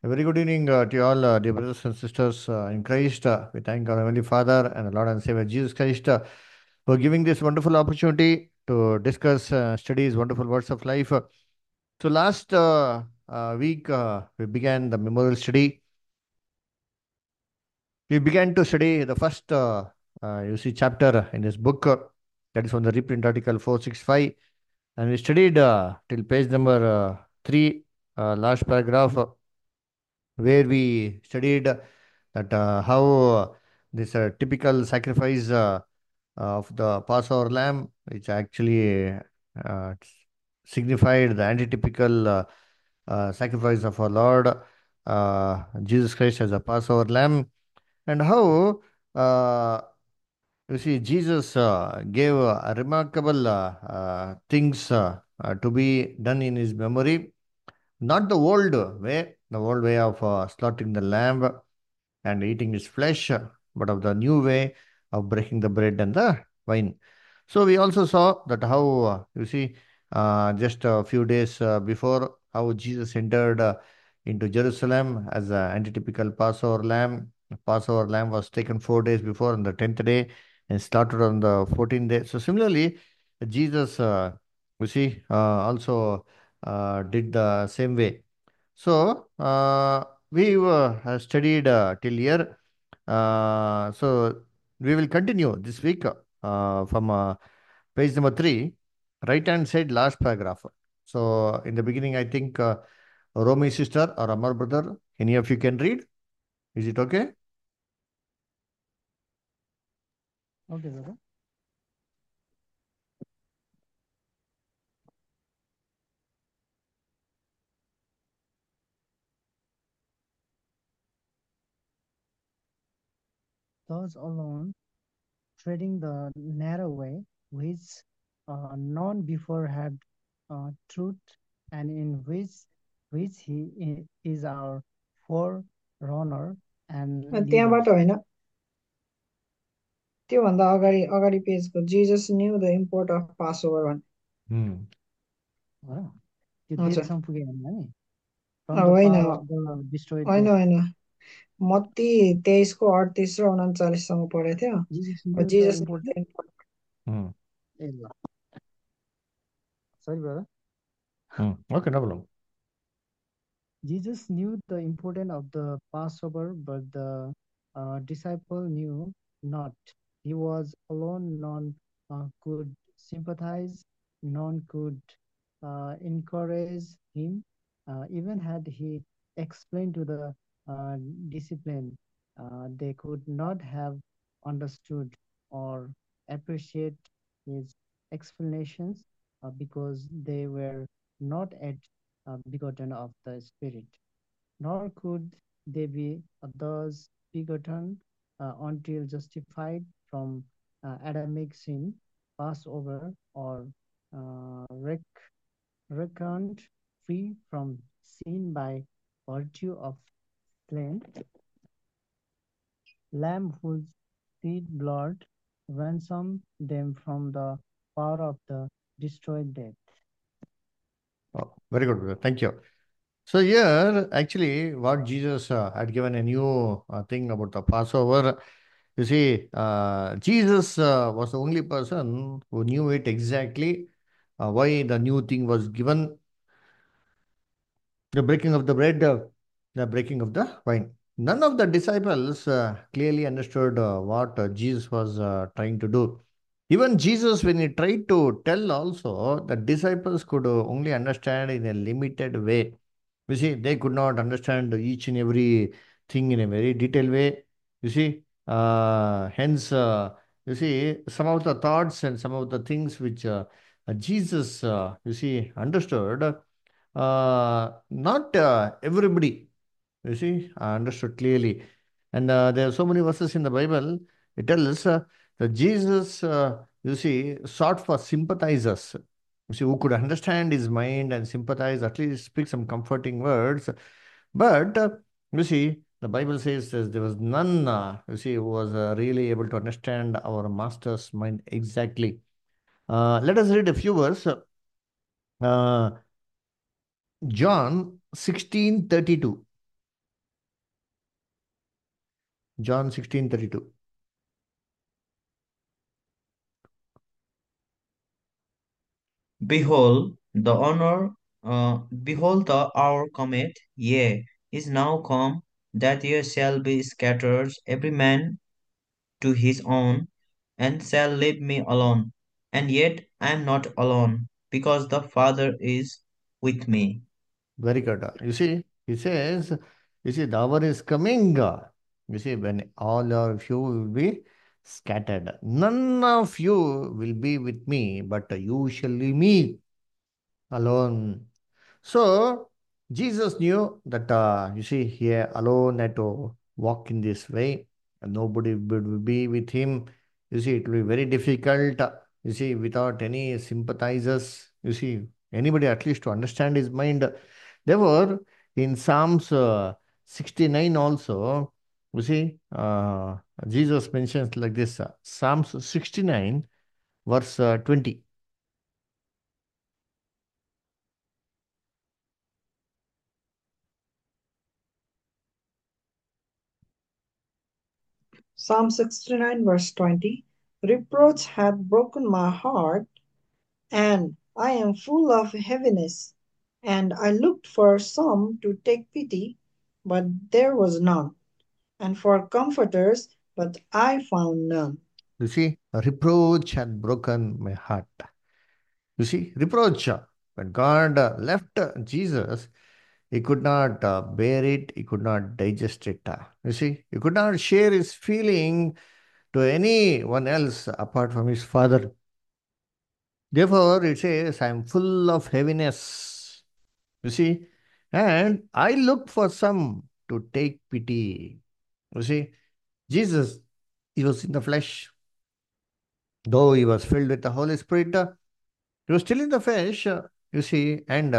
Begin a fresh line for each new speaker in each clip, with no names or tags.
A very good evening to you all, dear brothers and sisters in Christ. We thank our Heavenly Father and the Lord and Savior Jesus Christ for giving this wonderful opportunity to discuss, study His wonderful words of life. So, last week, we began the memorial study. We began to study the first, chapter in this book, that is from the reprint article 465. And we studied till page number 3, last paragraph. Where we studied that how this typical sacrifice of the Passover lamb, which actually signified the antitypical sacrifice of our Lord Jesus Christ as a Passover lamb, and how Jesus gave remarkable things to be done in his memory, not the old way of slaughtering the lamb and eating its flesh, but of the new way of breaking the bread and the wine. So we also saw that how, just a few days before, how Jesus entered into Jerusalem as an antitypical Passover lamb. Passover lamb was taken 4 days before on the 10th day and slaughtered on the 14th day. So similarly, Jesus, also did the same way. So we studied till here. So we will continue this week from page number 3, right hand side, last paragraph. So in the beginning, I think Romy sister or Amar brother, any of you can read? Is it okay?
Okay, brother. Those alone treading the narrow way, which none before had truth, and in which he is our forerunner and leader.
त्यहाँबाट होइन त्योभन्दा अगाडि अगाडि पेजको Jesus knew the import of Passover भन्ने
Hmm.
हो र? त्यो
हजुर
तेह्रसम्म पुग्यो हामी फ्रम द
होइन
पावर अफ द डिस्ट्रोइड
होइन
डेथ.
होइन मत्ती 23को 38 र 39सम्म पढेको थियो
जिजस
अब
knew the
Jesus knew
important.
The import
Hmm.
ए ल sorry brother.
Hmm. Okay, no problem.
Jesus knew the importance of the Passover, but the disciple knew not. He was alone, none could sympathize, none could encourage him. Even had he explained to the uh, discipline, they could not have understood or appreciate his explanations because they were not at begotten of the Spirit, nor could they be thus begotten until justified from Adamic sin, Passover, or reckoned free from sin by virtue of slain lamb whose shed blood ransomed them from the power of the destroyed death.
Oh, very good, brother. Thank you. So here, actually, what Jesus had given a new thing about the Passover. You see, Jesus was the only person who knew it exactly, why the new thing was given, the breaking of the bread, the breaking of the wine. None of the disciples clearly understood what Jesus was trying to do. Even Jesus, when he tried to tell also, the disciples could only understand in a limited way. You see, they could not understand each and every thing in a very detailed way. You see, hence, some of the thoughts and some of the things which Jesus, understood, not everybody, understood clearly. And there are so many verses in the Bible. It tells that Jesus, sought for sympathizers. Who could understand his mind and sympathize, at least speak some comforting words. But, the Bible says there was none, who was really able to understand our master's mind exactly. Let us read a few verses. Uh, John 16:32. John 16:32.
Behold, the honor, behold, the hour cometh, yea, is now come, that ye shall be scattered, every man to his own, and shall leave me alone. And yet I am not alone, because the Father is with me.
Very good. You see, he says, you see, the hour is coming. You see, when all of you will be scattered. None of you will be with me, but you shall leave me alone. So Jesus knew that you see he alone had to walk in this way, and nobody would be with him. You see, it will be very difficult. You see, without any sympathizers. You see, anybody at least to understand his mind. Therefore, in Psalms 69 also, you see, Jesus mentions like this. Psalms 69, verse 20.
Psalm 69, verse 20. Reproach hath broken my heart, and I am full of heaviness. And I looked for some to take pity, but there was none, and for comforters, but I found none.
You see, a reproach had broken my heart. You see, reproach. When God left Jesus, he could not bear it, he could not digest it. You see, he could not share his feeling to anyone else apart from his father. Therefore, it says, I am full of heaviness. You see, and I looked for some to take pity. You see, Jesus, he was in the flesh, though he was filled with the Holy Spirit. He was still in the flesh, you see, and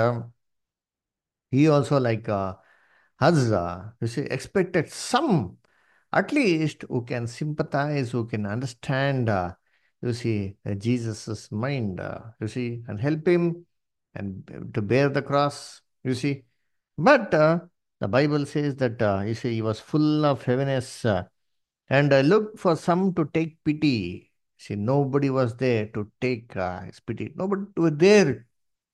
he also, like us, you see, expected some, at least, who can sympathize, who can understand, you see, Jesus's mind, you see, and help him and to bear the cross, you see. But the Bible says that, you see, he was full of heaviness, and looked for some to take pity. See, nobody was there to take his pity. Nobody was there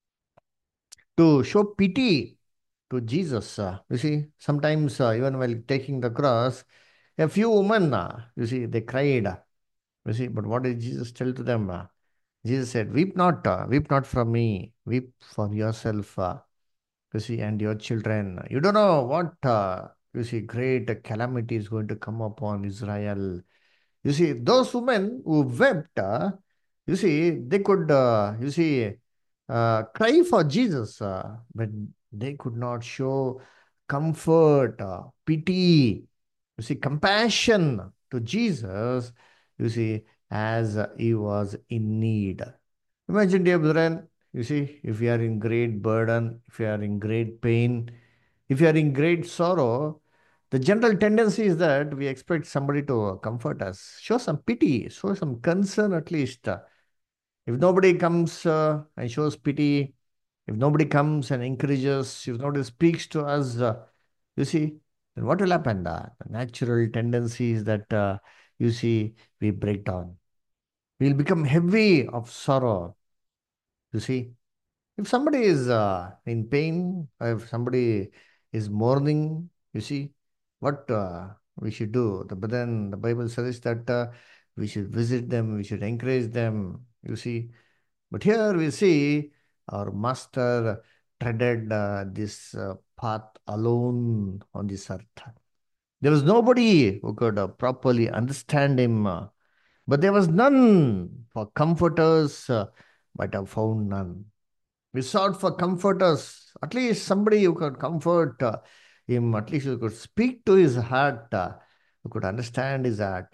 to show pity to Jesus. You see, sometimes even while taking the cross, a few women, you see, they cried. You see, but what did Jesus tell to them? Jesus said, weep not for me, weep for yourself, you see, and your children. You don't know what, you see, great calamity is going to come upon Israel. You see, those women who wept, you see, they could, you see, cry for Jesus, but they could not show comfort, pity, you see, compassion to Jesus, you see, as he was in need. Imagine, dear brethren, you see, if you are in great burden, if you are in great pain, if you are in great sorrow, the general tendency is that we expect somebody to comfort us, show some pity, show some concern at least. If nobody comes and shows pity, if nobody comes and encourages, if nobody speaks to us, you see, then what will happen? The natural tendency is that, you see, we break down. We'll become heavy of sorrow, you see. If somebody is in pain, or if somebody is mourning, you see, what we should do? But then the Bible says that we should visit them, we should encourage them, you see. But here we see our Master treaded this path alone on this earth. There was nobody who could properly understand him, but there was none for comforters, but I found none. We sought for comforters, at least somebody who could comfort him, at least who could speak to his heart, who could understand his heart.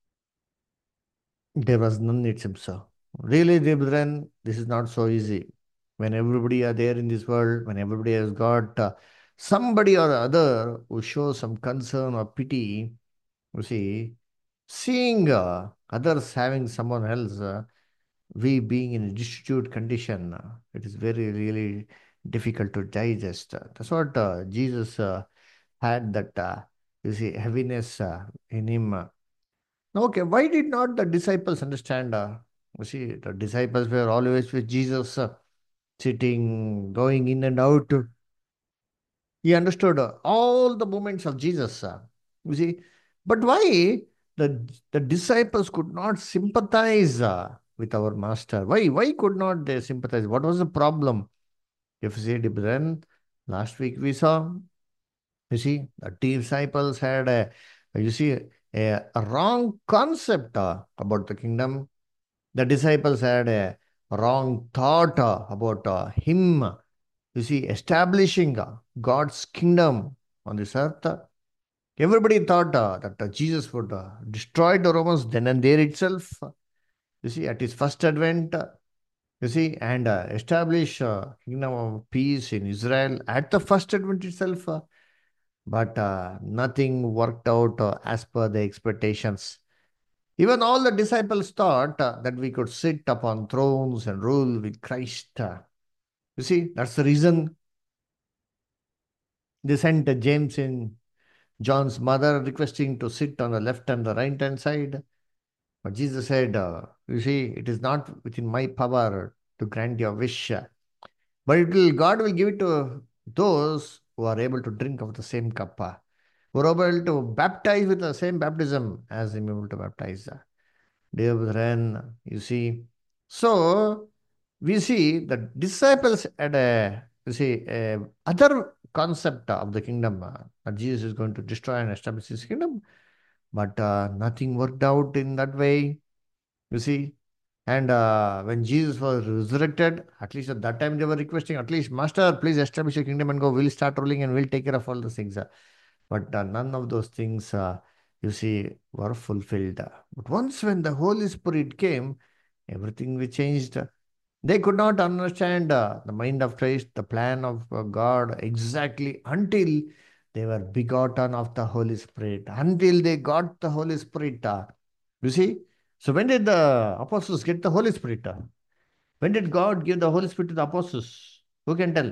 There was none, it seems so. Really, dear brethren, this is not so easy. When everybody are there in this world, when everybody has got somebody or other who shows some concern or pity, you see, seeing others having someone else, we being in a destitute condition, it is very, really difficult to digest. That's what Jesus had that. you see, heaviness in him. Okay, why did not the disciples understand? You see, the disciples were always with Jesus, sitting, going in and out. He understood all the moments of Jesus. You see, but why the disciples could not sympathize with our master? Why could not they sympathize? What was the problem? If you see, then last week we saw. You see, the disciples had you see, a wrong concept about the kingdom. The disciples had a wrong thought about him. You see, establishing God's kingdom on this earth. Everybody thought that Jesus would destroy the Romans then and there itself. You see, at his first advent. You see, and establish kingdom of peace in Israel at the first advent itself. But nothing worked out as per the expectations. Even all the disciples thought that we could sit upon thrones and rule with Christ. You see, that's the reason they sent James and John's mother requesting to sit on the left and the right hand side. But Jesus said, you see, it is not within my power to grant your wish, but God will give it to those who are able to drink of the same cup, who are able to baptize with the same baptism as I'm able to baptize. Dear brethren, you see. So we see the disciples had a, you see, a other concept of the kingdom, that Jesus is going to destroy and establish his kingdom, but nothing worked out in that way. You see, and when Jesus was resurrected, at least at that time they were requesting, at least, Master, please establish your kingdom and go. We'll start ruling and we'll take care of all the things. But none of those things, you see, were fulfilled. But once when the Holy Spirit came, everything we changed. They could not understand the mind of Christ, the plan of God exactly until they were begotten of the Holy Spirit, until they got the Holy Spirit. You see? So when did the apostles get the Holy Spirit? When did God give the Holy Spirit to the apostles? Who can tell?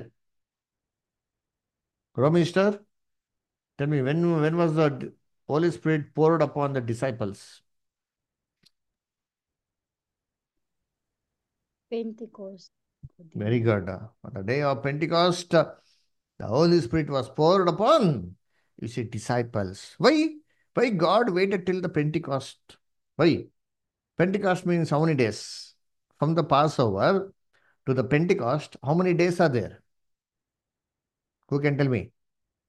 Romister, tell me, when was the Holy Spirit poured upon the disciples?
Pentecost.
Very good. On the day of Pentecost, the Holy Spirit was poured upon, you see, disciples. Why? Why God waited till the Pentecost? Why? Pentecost means how many days? From the Passover to the Pentecost, how many days are there? Who can tell me?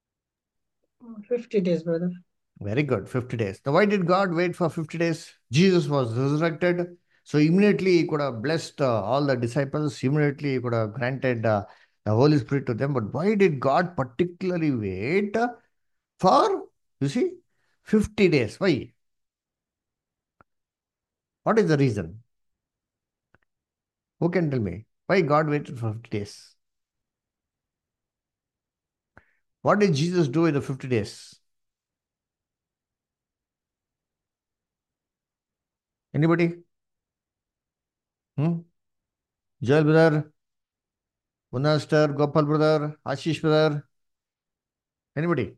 50 days, brother.
Very good, 50 days. Now, why did God wait for 50 days? Jesus was resurrected. So immediately he could have blessed all the disciples. Immediately he could have granted the Holy Spirit to them. But why did God particularly wait for, you see, 50 days? Why? What is the reason? Who can tell me? Why God waited for 50 days? What did Jesus do in the 50 days? Anybody? Hmm? Joel brother, Munastar, Gopal brother, Ashish brother. Anybody?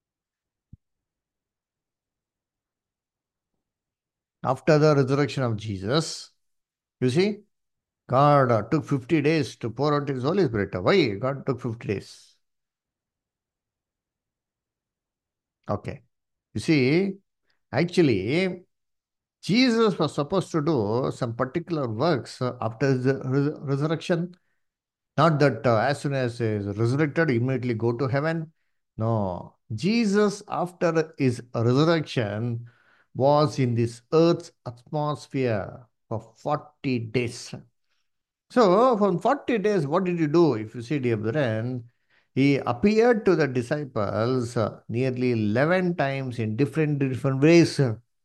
After the resurrection of Jesus, you see, God took 50 days to pour out his Holy Spirit. Why God took 50 days? Okay. You see, actually, Jesus was supposed to do some particular works after his resurrection. Not that as soon as he is resurrected, immediately go to heaven. No. Jesus, after his resurrection, was in this earth's atmosphere for 40 days. So, from 40 days, what did he do? If you see, dear brethren, he appeared to the disciples nearly 11 times in different ways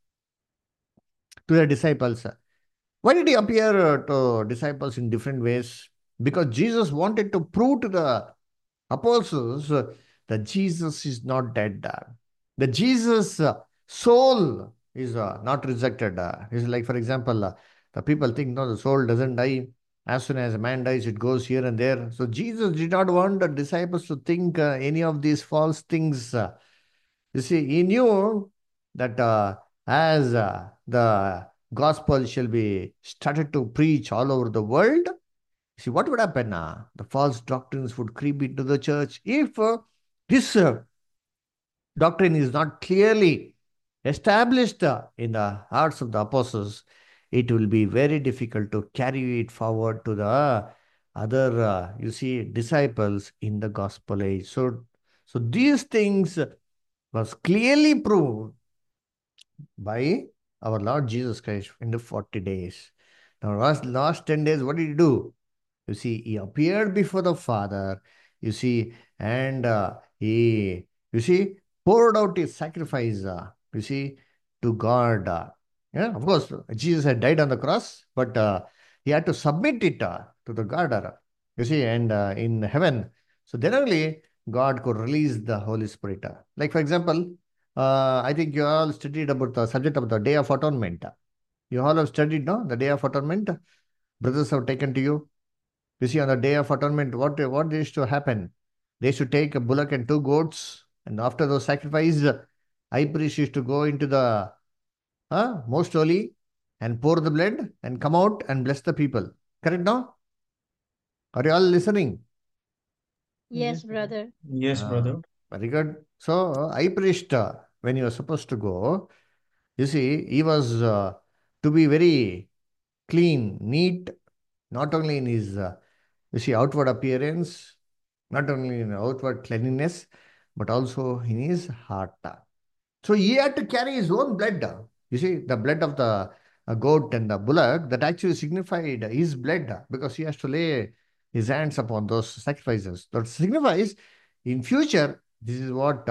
to the disciples. Why did he appear to disciples in different ways? Because Jesus wanted to prove to the apostles that Jesus is not dead. The Jesus soul is not rejected. It's like, for example, the people think, no, the soul doesn't die. As soon as a man dies, it goes here and there. So Jesus did not want the disciples to think any of these false things. You see, he knew that as the gospel shall be started to preach all over the world, see what would happen? The false doctrines would creep into the church. If this doctrine is not clearly established in the hearts of the apostles, it will be very difficult to carry it forward to the other, disciples in the gospel age. So these things was clearly proved by our Lord Jesus Christ in the 40 days. Now, last 10 days, what did he do? You see, he appeared before the Father, you see, and he, you see, poured out his sacrifice, to God. Yeah, of course, Jesus had died on the cross, but he had to submit it to the God, you see, and in heaven. So then only God could release the Holy Spirit. Like, for example, I think you all studied about the subject of the Day of Atonement. You all have studied, no? The Day of Atonement. Brothers have taken to you. You see, on the Day of Atonement, what used to happen? They used to take a bullock and two goats, and after those sacrifices, high priest used to go into the most holy and pour the blood and come out and bless the people. Correct, no? Are you all listening?
Yes,
Yes,
brother.
brother.
Yes,
Ah,
brother.
very good. So, high priest, when he was supposed to go, you see, he was to be very clean, neat, not only in his, outward appearance, not only in outward cleanliness, but also in his heart. So he had to carry his own blood. You see, the blood of the goat and the bullock that actually signified his blood because he has to lay his hands upon those sacrifices. That signifies in future, this is what,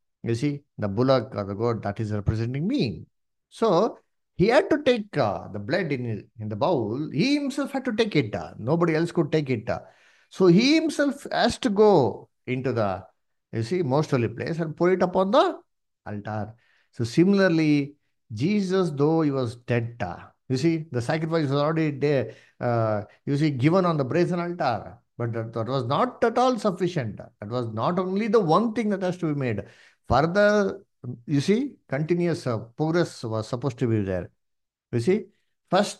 the bullock or the goat that is representing me. So he had to take the blood in the bowl. He himself had to take it. Nobody else could take it. So he himself has to go into the, most holy place and pour it upon the altar. So similarly, Jesus, though he was dead, the sacrifice was already there, given on the brazen altar. But that was not at all sufficient. That was not only the one thing that has to be made. Further, continuous progress was supposed to be there. You see, first,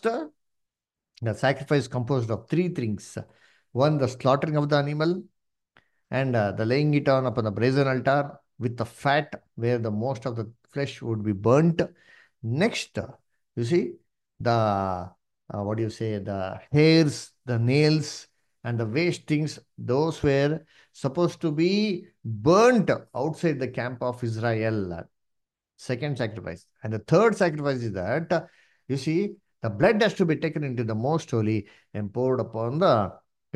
the sacrifice composed of three things. One, the slaughtering of the animal, and the laying it on upon the brazen altar with the fat where the most of the flesh would be burnt. Next, you see, the what do you say, the hairs, the nails, and the waste things, those were supposed to be burnt outside the camp of Israel. Second sacrifice. And the third sacrifice is that, the blood has to be taken into the most holy and poured upon the,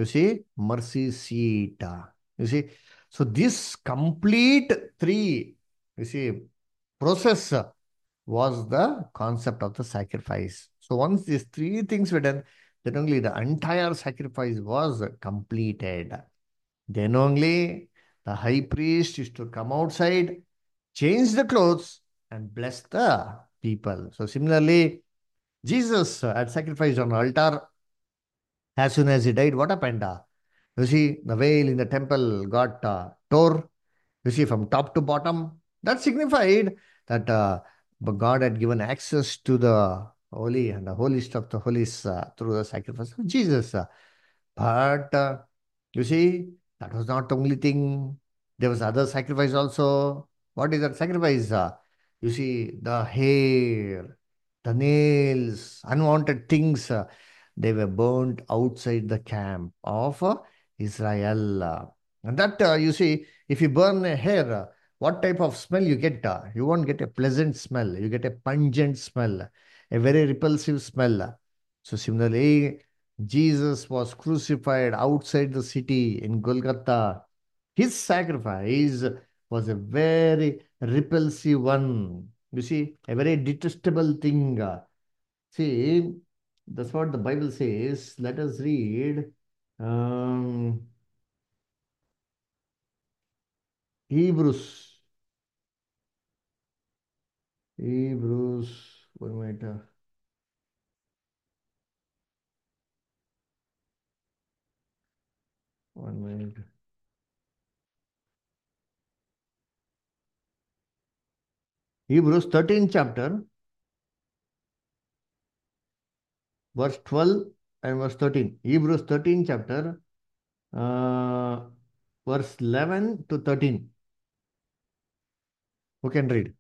mercy seat. You see, so this complete three, you see, process was the concept of the sacrifice. So once these three things were done, then only the entire sacrifice was completed. Then only the high priest used to come outside, change the clothes, and bless the people. So similarly, Jesus had sacrificed on the altar. As soon as he died, what happened? The veil in the temple got tore, from top to bottom. That signified that but God had given access to the holy and the holiest of the holies through the sacrifice of Jesus. But you see, that was not the only thing. There was other sacrifice also. What is that sacrifice? The hair, the nails, unwanted things, they were burned outside the camp of Israel. And that, if you burn a hair, what type of smell you get? You won't get a pleasant smell. You get a pungent smell, a very repulsive smell. So similarly, Jesus was crucified outside the city in Golgotha. His sacrifice was a very repulsive one. You see, a very detestable thing. See, that's what the Bible says. Let us read um, Hebrews. Hebrews, 1 minute. 1 minute. Hebrews 13 chapter, verse 12 and verse 13. Hebrews 13 chapter, uh, verse 11 to 13. Who can read?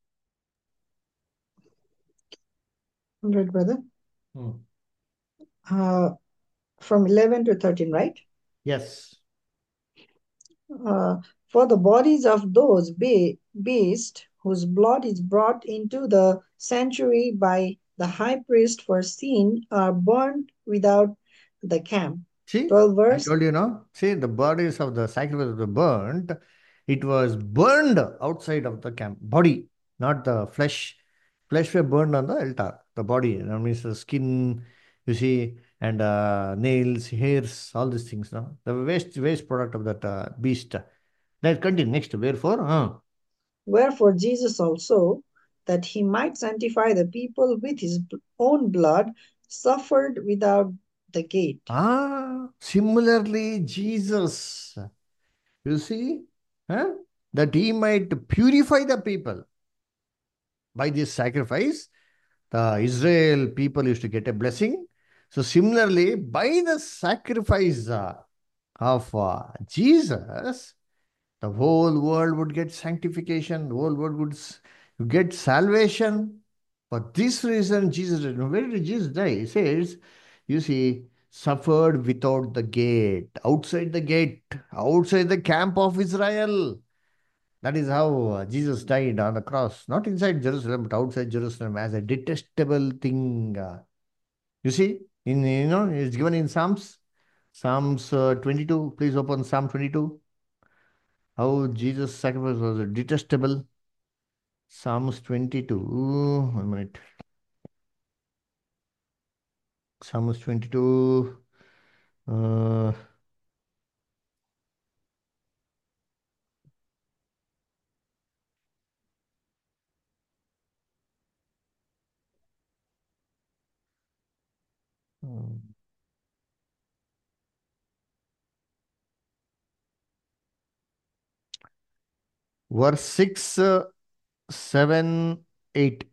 Right, brother.
Hmm.
Uh, from 11 to 13, right?
Yes.
Uh, for the bodies of those beasts whose blood is brought into the sanctuary by the high priest for sin are burned without the camp.
See,
12
I
verse.
told you now. See, the bodies of the sacrifice of the burnt, it was burned outside of the camp. Body, not the flesh. Flesh were burned on the altar. The body, that means the skin, you see, and nails, hairs, all these things. No, the waste product of that beast. Let's continue next. Wherefore,
Wherefore Jesus also, that he might sanctify the people with his own blood, suffered without the gate.
similarly, Jesus, you see, huh, that he might purify the people by this sacrifice. The Israel people used to get a blessing. So similarly, by the sacrifice of Jesus, the whole world would get sanctification. The whole world would get salvation. For this reason, Jesus did. Where did Jesus die? He says, you see, suffered without the gate, outside the camp of Israel. That is how Jesus died on the cross, not inside Jerusalem, but outside Jerusalem as a detestable thing. You see, it's given in Psalms 22. Please open Psalm 22. How Jesus' sacrifice was detestable. Psalms 22. 1 minute. Psalms 22. Uh, verse 6, 7, 8.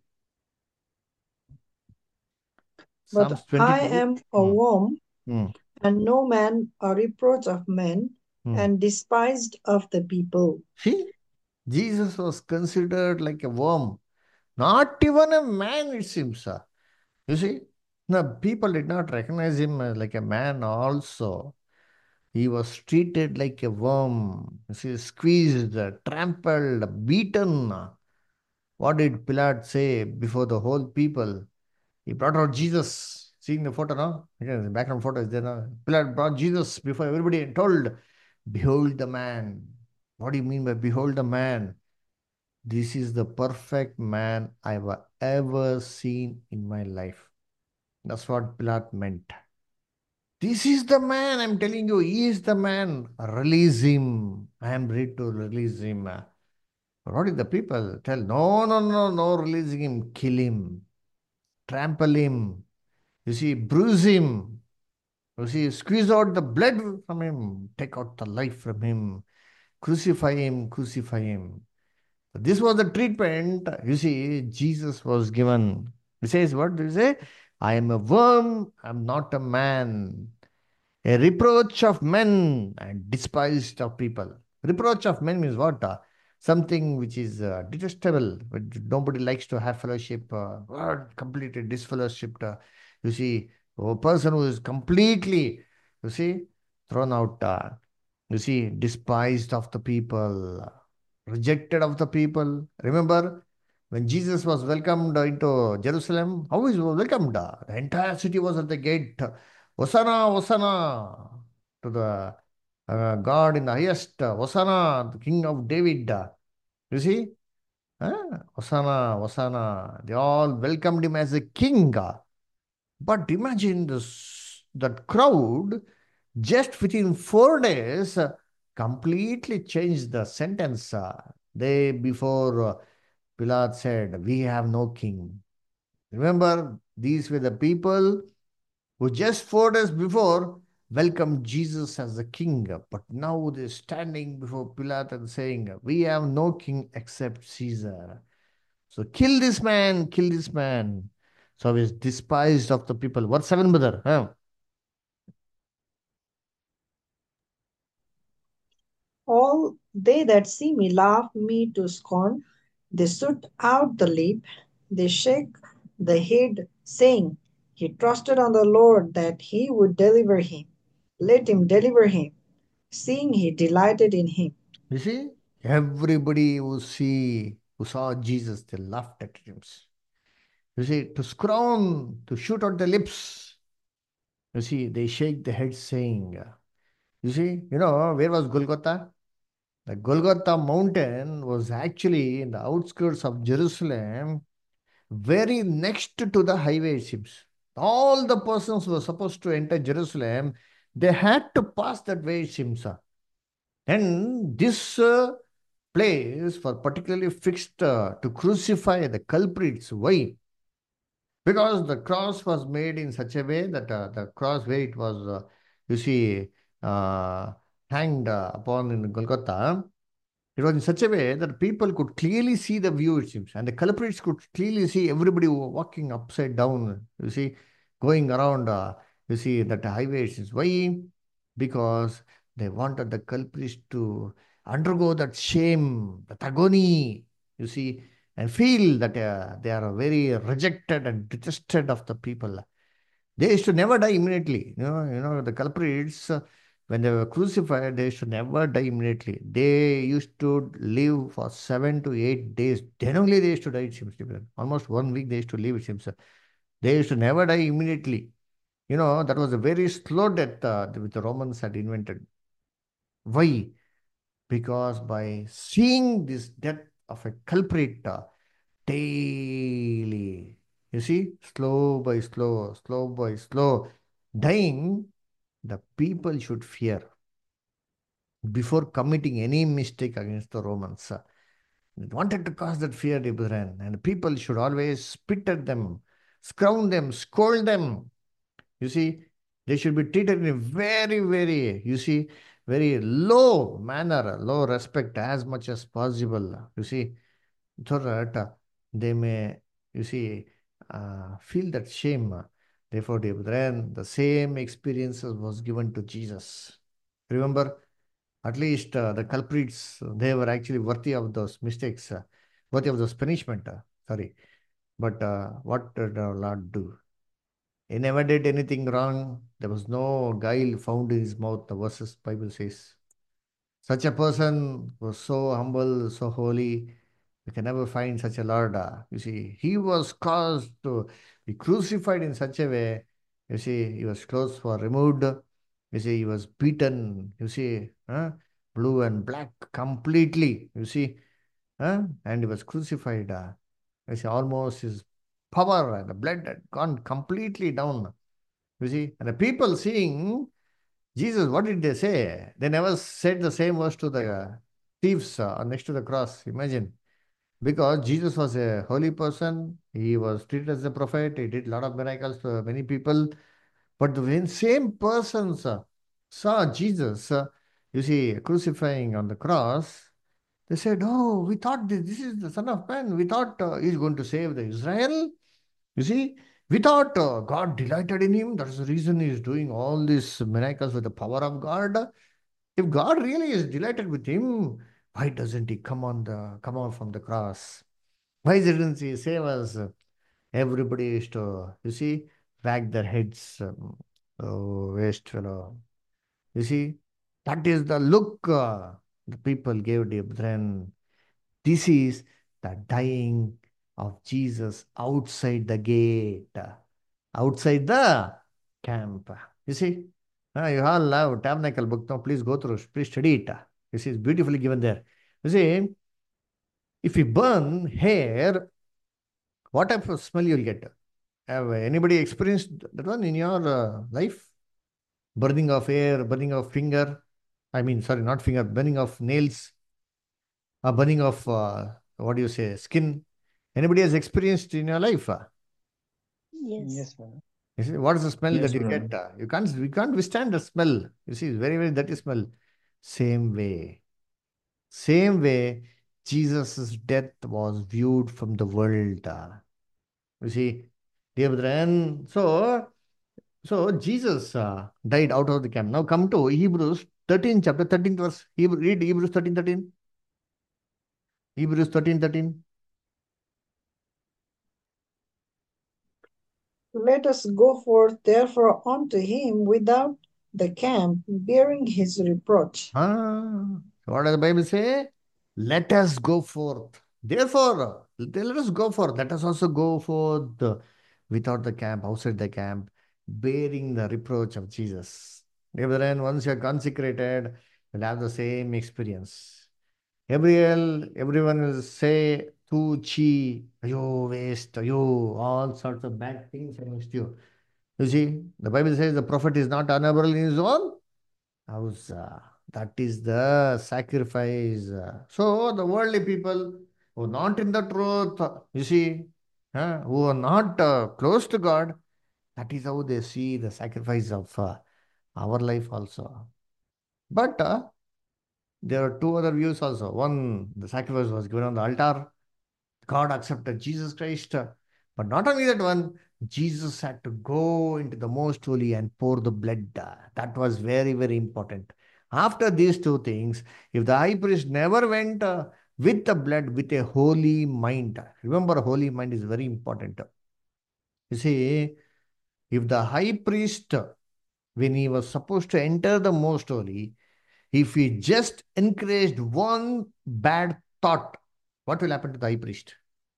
But
Psalms
I
22.
am a
Hmm,
worm,
hmm,
and no man, a reproach of men,
hmm.
and despised of the people.
See, Jesus was considered like a worm, not even a man, it seems. You see, the people did not recognize him as like a man, also. He was treated like a worm. You see, squeezed, trampled, beaten. What did Pilate say before the whole people? He brought out Jesus. Seeing the photo now? Again, the background photo is there now. Pilate brought Jesus before everybody and told, behold the man. What do you mean by behold the man? This is the perfect man I've ever seen in my life. That's what Pilate meant. This is the man, I'm telling you, he is the man. Release him. I am ready to release him. What did the people tell? No, no, no, no, releasing him. Kill him. Trample him. You see, bruise him. You see, squeeze out the blood from him. Take out the life from him. Crucify him. Crucify him. This was the treatment, you see, Jesus was given. He says, what do you say? I am a worm, I'm not a man. A reproach of men and despised of people. Reproach of men means what? Something which is detestable, but nobody likes to have fellowship, completely disfellowshipped. You see, a person who is completely, you see, thrown out, you see, despised of the people, rejected of the people. Remember, when Jesus was welcomed into Jerusalem, how is he welcomed? The entire city was at the gate. Hosanna, Hosanna to the God in the highest. Hosanna, the King of David. You see? Hosanna, Hosanna. They all welcomed him as a king. But imagine this, that crowd just within 4 days completely changed the sentence. They before Pilate said, we have no king. Remember, these were the people who just 4 days before welcomed Jesus as the king. But now they're standing before Pilate and saying, we have no king except Caesar. So kill this man, kill this man. So he is despised of the people. Verse 7, brother. Huh?
All they that see me laugh me to scorn. They shoot out the lip, they shake the head, saying, He trusted on the Lord that he would deliver him. Let him deliver him, seeing he delighted in him.
You see, everybody who saw Jesus, they laughed at him. You see, to scorn, to shoot out the lips. You see, they shake the head saying, you see, where was Golgotha? The Golgotha mountain was actually in the outskirts of Jerusalem, very next to the highway, it seems. All the persons who were supposed to enter Jerusalem, they had to pass that way, it seems. And this place was particularly fixed to crucify the culprits. Why? Because the cross was made in such a way that the cross where it was, you see, uh, hanged upon in Golgotha, it was in such a way that people could clearly see the view, it seems, and the culprits could clearly see everybody walking upside down, you see, going around, you see, that highway, it seems. Why? Because they wanted the culprits to undergo that shame, that agony, you see, and feel that they are very rejected and detested of the people. They used to never die immediately. The culprits, when they were crucified, they used to never die immediately. They used to live for 7 to 8 days. Then only they used to die, it seems to be. Almost 1 week they used to live, it seems. They used to never die immediately. That was a very slow death which the Romans had invented. Why? Because by seeing this death of a culprit daily, you see, slow by slow, dying, the people should fear before committing any mistake against the Romans. They wanted to cause that fear, dear brethren, and people should always spit at them, scourge them, scold them. You see, they should be treated in a very, very, you see, very low manner, low respect as much as possible. You see, so that they may, you see, feel that shame. Therefore, dear brethren, the same experiences was given to Jesus. Remember, at least the culprits, they were actually worthy of those mistakes, worthy of those punishment. Sorry. But what did our Lord do? He never did anything wrong. There was no guile found in his mouth, the verses Bible says. Such a person was so humble, so holy. You can never find such a Lord. You see, he was caused to be crucified in such a way. You see, he was clothes were removed. You see, he was beaten. You see, blue and black completely. You see, and he was crucified. You see, almost his power and the blood had gone completely down. You see, and the people seeing Jesus, what did they say? They never said the same words to the thieves next to the cross. Imagine. Because Jesus was a holy person, he was treated as a prophet, he did a lot of miracles to many people. But when same persons saw Jesus, you see, crucifying on the cross, they said, "Oh, we thought this is the Son of Man. We thought he's going to save the Israel. You see, we thought God delighted in him. That's the reason he's doing all these miracles with the power of God. If God really is delighted with him, why doesn't he come out from the cross? Why didn't he save us?" Everybody used to, you see, wag their heads. Oh, waste fellow. You see, that is the look the people gave the brethren. This is the dying of Jesus outside the gate, outside the camp. You see, you all love Tabernacle book. Now, please go through, please study it. You see, it's beautifully given there. You see, if you burn hair, what type of smell you'll get? Have anybody experienced that one in your life? Burning of hair, burning of finger. I mean, sorry, not finger, burning of nails, burning of what do you say, skin. Anybody has experienced in your life?
Yes.
Yes, brother.
You see, what is the smell
Yes,
that you
brother.
get? We can't withstand the smell. You see, it's very, very dirty smell. Same way, same way, Jesus' death was viewed from the world. You see, dear brethren, so Jesus died out of the camp. Now come to Hebrews 13, chapter 13th verse. Read Hebrews 13:13. Hebrews 13:13.
Let us go forth therefore unto him without the camp, bearing his reproach.
What does the Bible say? Let us go forth. Therefore, let us go forth. Let us also go forth without the camp, outside the camp, bearing the reproach of Jesus. Dear brethren, once you are consecrated, you'll have the same experience. Everyone will say, tu chi, ayo, waste, ayo, all sorts of bad things against you. You see, the Bible says the prophet is not honorable in his own house. That is the sacrifice. So the worldly people who are not in the truth, you see, who are not close to God, that is how they see the sacrifice of our life also. But there are two other views also. One, the sacrifice was given on the altar. God accepted Jesus Christ. But not only that one, Jesus had to go into the most holy and pour the blood. That was very, very important. After these two things, if the high priest never went with the blood with a holy mind, remember, holy mind is very important. You see, if the high priest, when he was supposed to enter the most holy, if he just encouraged one bad thought, what will happen to the high priest?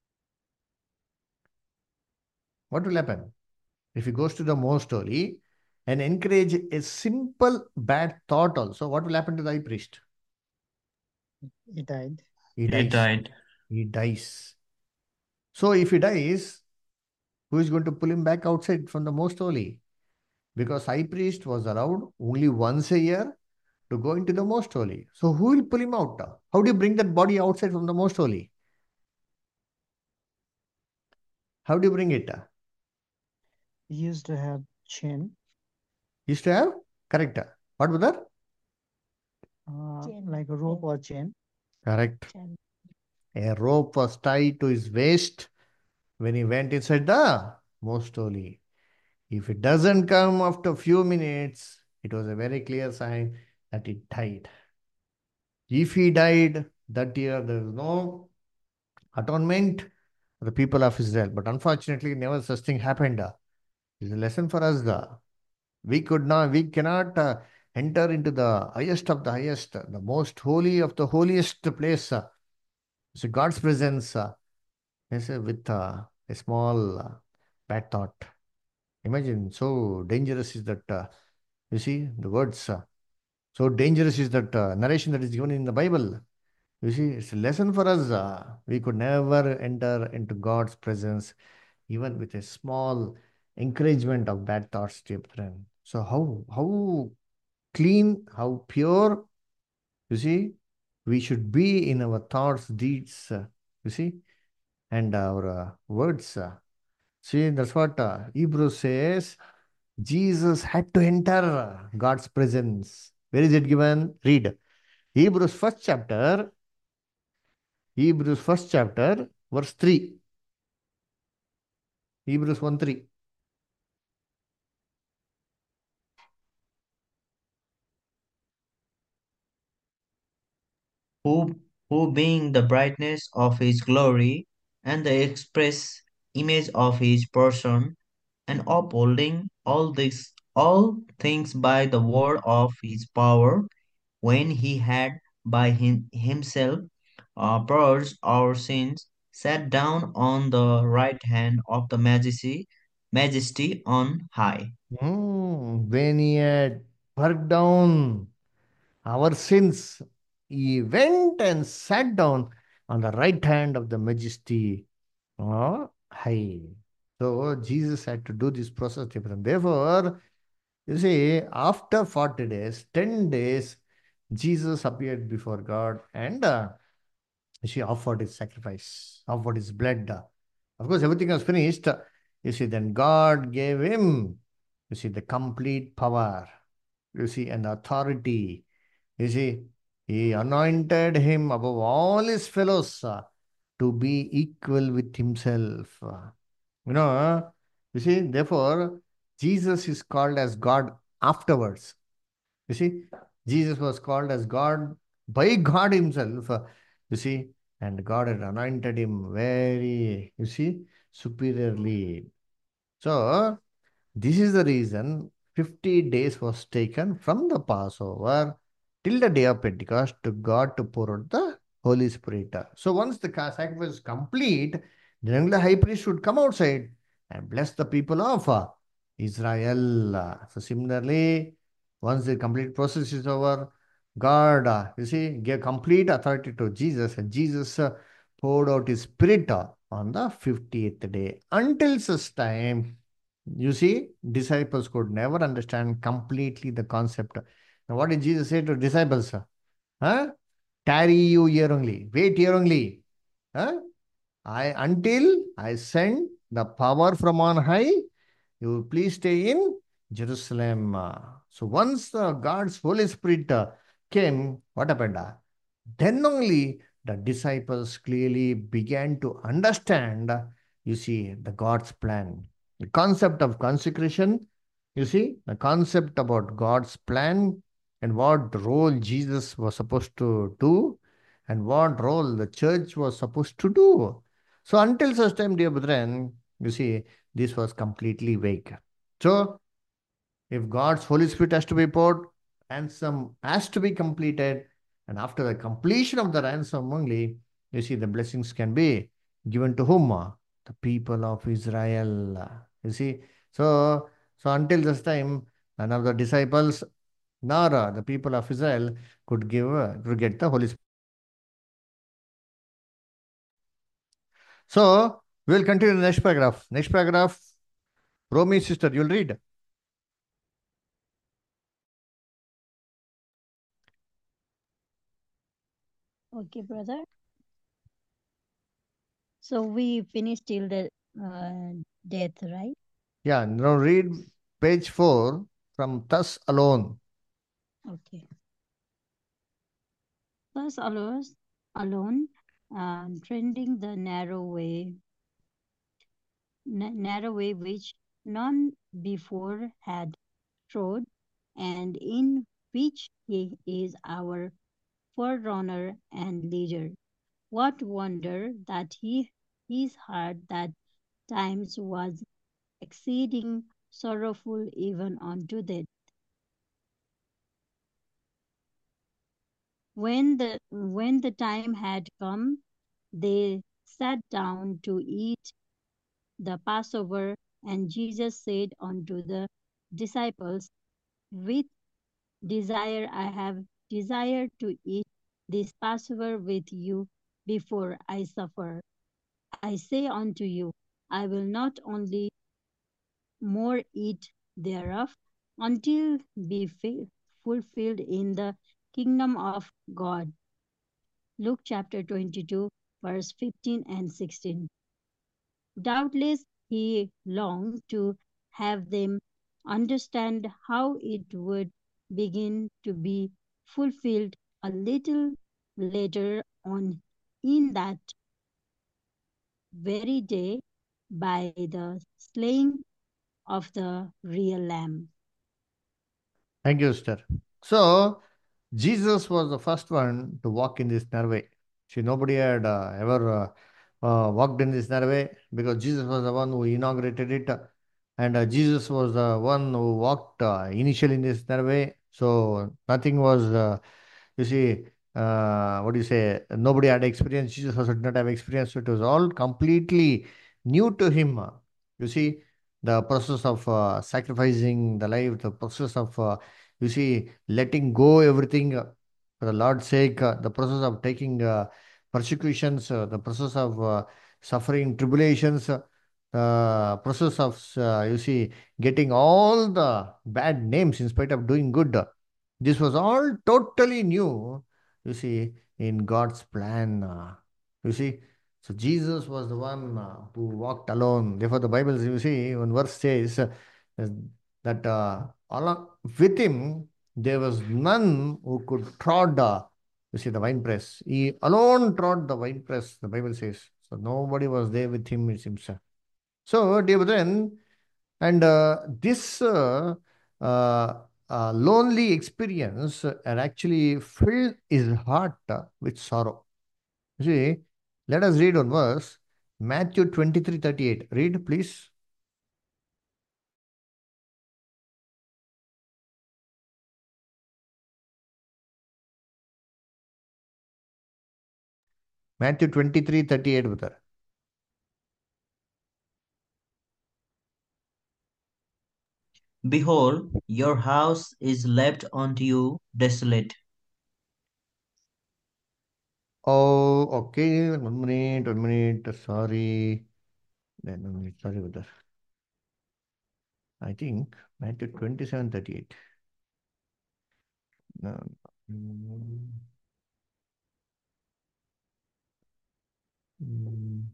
What will happen? If he goes to the most holy and encourage a simple bad thought also, what will happen to the high priest?
He died.
He
He
dies.
died.
He dies. So if he dies, who is going to pull him back outside from the most holy? Because high priest was allowed only once a year to go into the most holy. So who will pull him out? How do you bring that body outside from the most holy? How do you bring it?
He used to have chain,
Used to have? Correct. What was that?
like a rope or chain.
Correct. A rope was tied to his waist when he went inside the most holy. If it doesn't come after a few minutes, it was a very clear sign that it died. If he died that year, there is no atonement for the people of Israel. But unfortunately, never such thing happened. It's a lesson for us. We cannot enter into the highest of the highest, the most holy of the holiest place. So God's presence is with a small bad thought. Imagine, so dangerous is that, you see, the words, so dangerous is that narration that is given in the Bible. You see, it's a lesson for us. We could never enter into God's presence, even with a small encouragement of bad thoughts, dear friend. So, how clean, how pure, you see, we should be in our thoughts, deeds, you see, and our words. See, that's what Hebrews says. Jesus had to enter God's presence. Where is it given? Read. Hebrews first chapter, Hebrews first chapter, verse 3. Hebrews 1 3.
who who being the brightness of his glory and the express image of his person, and upholding all things by the word of his power, when he had by himself purged our sins, sat down on the right hand of the majesty on high.
When he had worked down our sins, he went and sat down on the right hand of the majesty. High. So Jesus had to do this process different. Therefore, you see, after 40 days, 10 days, Jesus appeared before God and she offered his sacrifice, offered his blood. Of course, everything was finished. You see, then God gave him, the complete power, and authority. You see, He anointed him above all his fellows to be equal with himself. You know, you see, therefore, Jesus is called as God afterwards. You see, Jesus was called as God by God Himself. You see, and God had anointed him very, you see, superiorly. So, this is the reason 50 days was taken from the Passover till the day of Pentecost to God to pour out the Holy Spirit. So once the sacrifice is complete, then the high priest should come outside and bless the people of Israel. So similarly, once the complete process is over, God, you see, gave complete authority to Jesus, and Jesus poured out His Spirit on the 50th day. Until such time, you see, disciples could never understand completely the concept. Now, what did Jesus say to disciples? Huh? Tarry you here only. Wait here only. Huh? Until I send the power from on high, you will please stay in Jerusalem. So once God's Holy Spirit came, what happened? Then only the disciples clearly began to understand, you see, the God's plan. The concept of consecration, you see, the concept about God's plan and what role Jesus was supposed to do and what role the church was supposed to do. So until such time, dear brethren, you see, this was completely vague. So if God's Holy Spirit has to be poured, ransom has to be completed, and after the completion of the ransom only, you see, the blessings can be given to whom? The people of Israel. You see, so until this time, none of the disciples nor the people of Israel could get the Holy Spirit. So we will continue the next paragraph. Next paragraph, Romy sister, you'll read.
Okay, brother. So we finished till the death, right?
Yeah, now read page 4 from Thus Alone.
Okay. Thus alone, trending the narrow way which none before had trod, and in which he is our forerunner and leader. What wonder that his heart that times was exceeding sorrowful even unto death. When the time had come, they sat down to eat the Passover, and Jesus said unto the disciples, with desire I have desired to eat this Passover with you before I suffer. I say unto you, I will not only more eat thereof until be fulfilled in the kingdom of God. Luke chapter 22, verse 15 and 16. Doubtless he longed to have them understand how it would begin to be fulfilled a little later on in that very day by the slaying of the real lamb.
Thank you, Esther. So, Jesus was the first one to walk in this narrow way. See, nobody had ever walked in this narrow way because Jesus was the one who inaugurated it. And Jesus was the one who walked initially in this narrow way. So, nothing was, you see, what do you say? Nobody had experience. Jesus also did not have experience. So it was all completely new to him. You see, the process of sacrificing the life, the process of you see, letting go everything for the Lord's sake, the process of taking persecutions, the process of suffering tribulations, process of, you see, getting all the bad names in spite of doing good. This was all totally new, you see, in God's plan. You see, so Jesus was the one who walked alone. Therefore, the Bible, you see, one verse says that along with him there was none who could trod You see, the winepress. He alone trod the winepress, the Bible says. So nobody was there with him, it seems. So, dear brethren, and this lonely experience had actually filled his heart with sorrow. You see, let us read one verse, Matthew 23:38. Read, please. Matthew 23:38, brother.
Behold, your house is left unto you desolate.
Oh, okay. 1 minute, 1 minute. Sorry. Then 1 minute. Sorry, brother. I think Matthew 27:38. No. Mm, mm.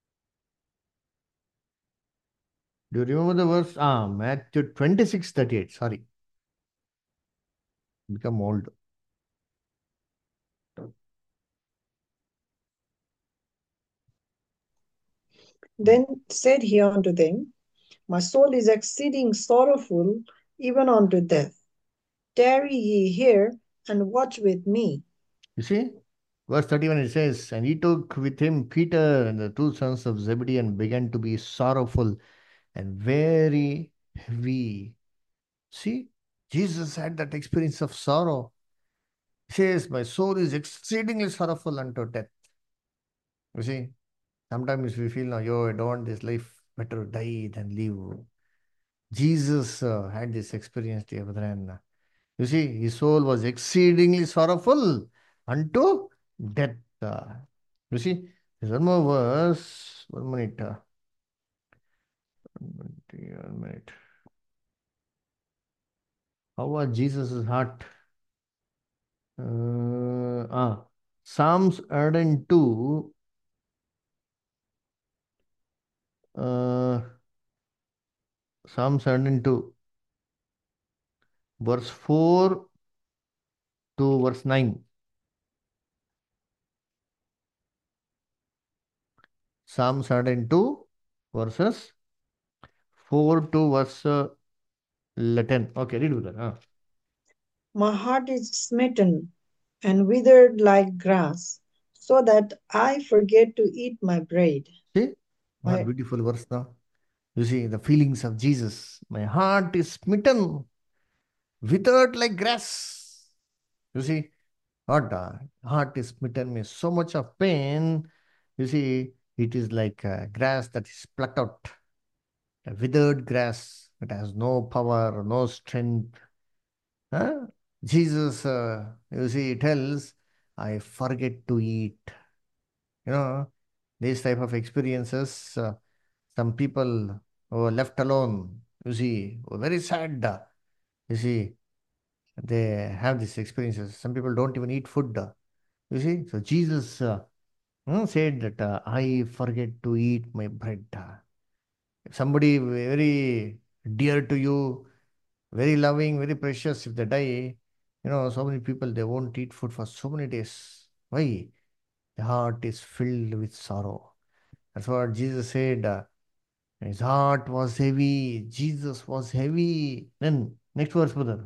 Do you remember the verse? Matthew 26:38. Sorry. Become old.
Then said he unto them, My soul is exceeding sorrowful, even unto death. Tarry ye here, and watch with me.
You see? Verse 31 it says, And he took with him Peter and the two sons of Zebedee and began to be sorrowful and very heavy. See? Jesus had that experience of sorrow. He says, My soul is exceedingly sorrowful unto death. You see? Sometimes we feel, no, yo, I don't want this life, better die than live. Jesus had this experience, dear brethren. You see, his soul was exceedingly sorrowful unto death. You see, there's one more verse. 1 minute. 1 minute. How was Jesus' heart? Psalms 102. Uh, Psalms 102, verse 4 to verse 9. Psalms 102, verses 4 to verse 10. Okay, read with that.
My heart is smitten and withered like grass, so that I forget to eat my bread.
See, what
My,
beautiful verse now. You see, the feelings of Jesus. My heart is smitten, withered like grass. You see, what heart is smitten means so much of pain. You see, it is like grass that is plucked out, a withered grass that has no power, no strength. Huh? Jesus, you see, tells, I forget to eat. You know, these type of experiences, some people who are left alone, you see, were very sad. You see, they have these experiences. Some people don't even eat food. You see, so Jesus said that I forget to eat my bread. If somebody very dear to you, very loving, very precious, if they die, so many people they won't eat food for so many days. Why? The heart is filled with sorrow. That's what Jesus said. His heart was heavy. Jesus was heavy. Then next verse, brother.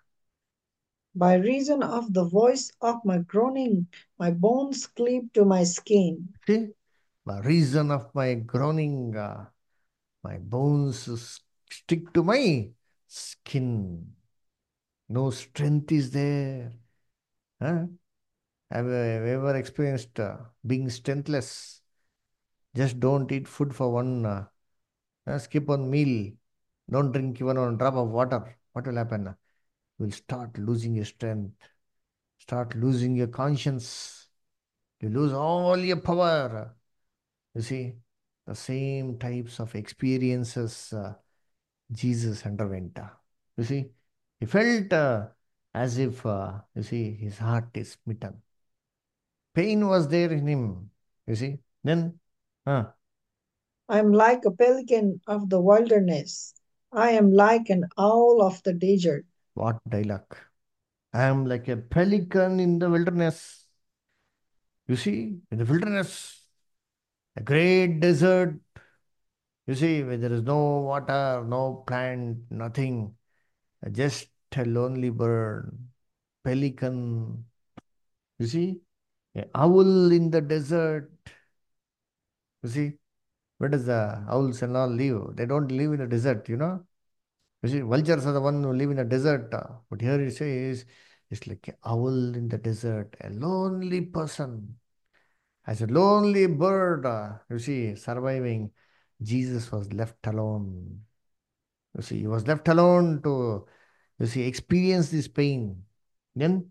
by reason of the voice of my groaning, my bones cleave to my skin.
See, by reason of my groaning, my bones stick to my skin. No strength is there. Huh? Have you ever experienced being strengthless? Just don't eat food for one. Skip one meal. Don't drink even one drop of water. What will happen? You will start losing your strength. Start losing your conscience. You lose all your power. You see, the same types of experiences Jesus underwent. You see, he felt as if, you see, his heart is smitten. Pain was there in him. You see, then, uh,
I am like a pelican of the wilderness. I am like an owl of the desert.
what dialogue? I am like a pelican in the wilderness. You see, in the wilderness, a great desert, you see, where there is no water, no plant, nothing, just a lonely bird, pelican, you see, an owl in the desert. You see, where does the owls and all live? They don't live in the desert, you know. You see, vultures are the one who live in the desert. But here it says, it's like an owl in the desert, a lonely person, as a lonely bird, you see, surviving. Jesus was left alone. You see, he was left alone to, you see, experience this pain. Then,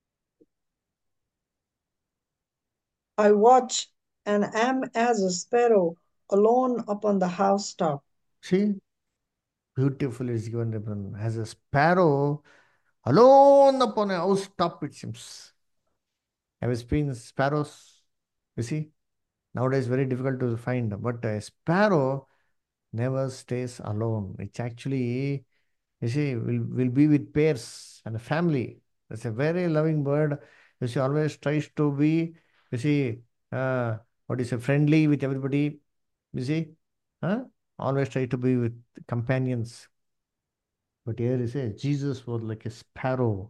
I watch and am as a sparrow alone upon the housetop.
see, beautiful is given reference as a sparrow alone upon a housetop, it seems. Have you seen sparrows? You see, nowadays very difficult to find, but a sparrow never stays alone. It's actually, you see, will be with pairs and a family. It's a very loving bird. You see, always tries to be, you see, what is a friendly with everybody. You see, huh? Always try to be with companions. But here he says Jesus was like a sparrow,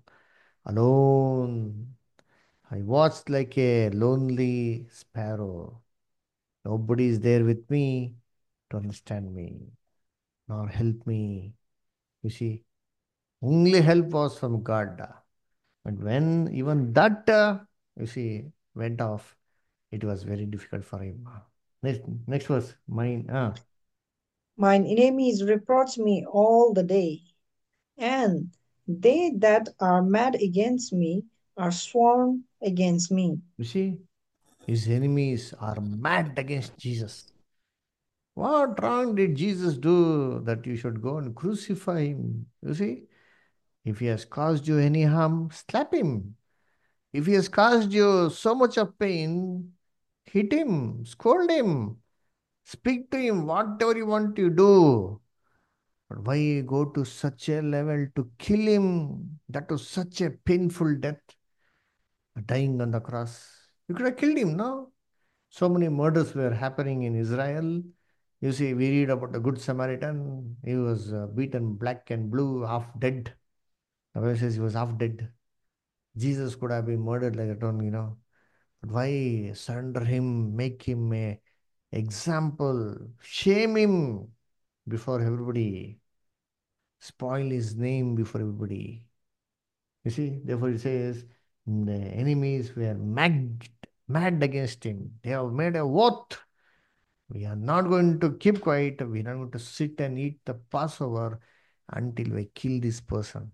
alone. I watched like a lonely sparrow. Nobody is there with me to understand me, nor help me. You see, only help was from God. But when even that, you see, went off, it was very difficult for him. Next verse, mine.
Mine enemies reproach me all the day, and they that are mad against me are sworn against me.
You see, his enemies are mad against Jesus. What wrong did Jesus do that you should go and crucify him? You see, if he has caused you any harm, slap him. If he has caused you so much of pain, hit him, scold him, speak to him, whatever you want to do. But why go to such a level to kill him? That was such a painful death, dying on the cross. You could have killed him, no? So many murders were happening in Israel. You see, we read about the Good Samaritan. He was beaten black and blue, half dead. The Bible says he was half dead. Jesus could have been murdered like that one, you know. But why surrender him, make him a example, shame him before everybody, spoil his name before everybody. You see, therefore it says the enemies were mad against him. They have made a oath. We are not going to keep quiet. We are not going to sit and eat the Passover until we kill this person.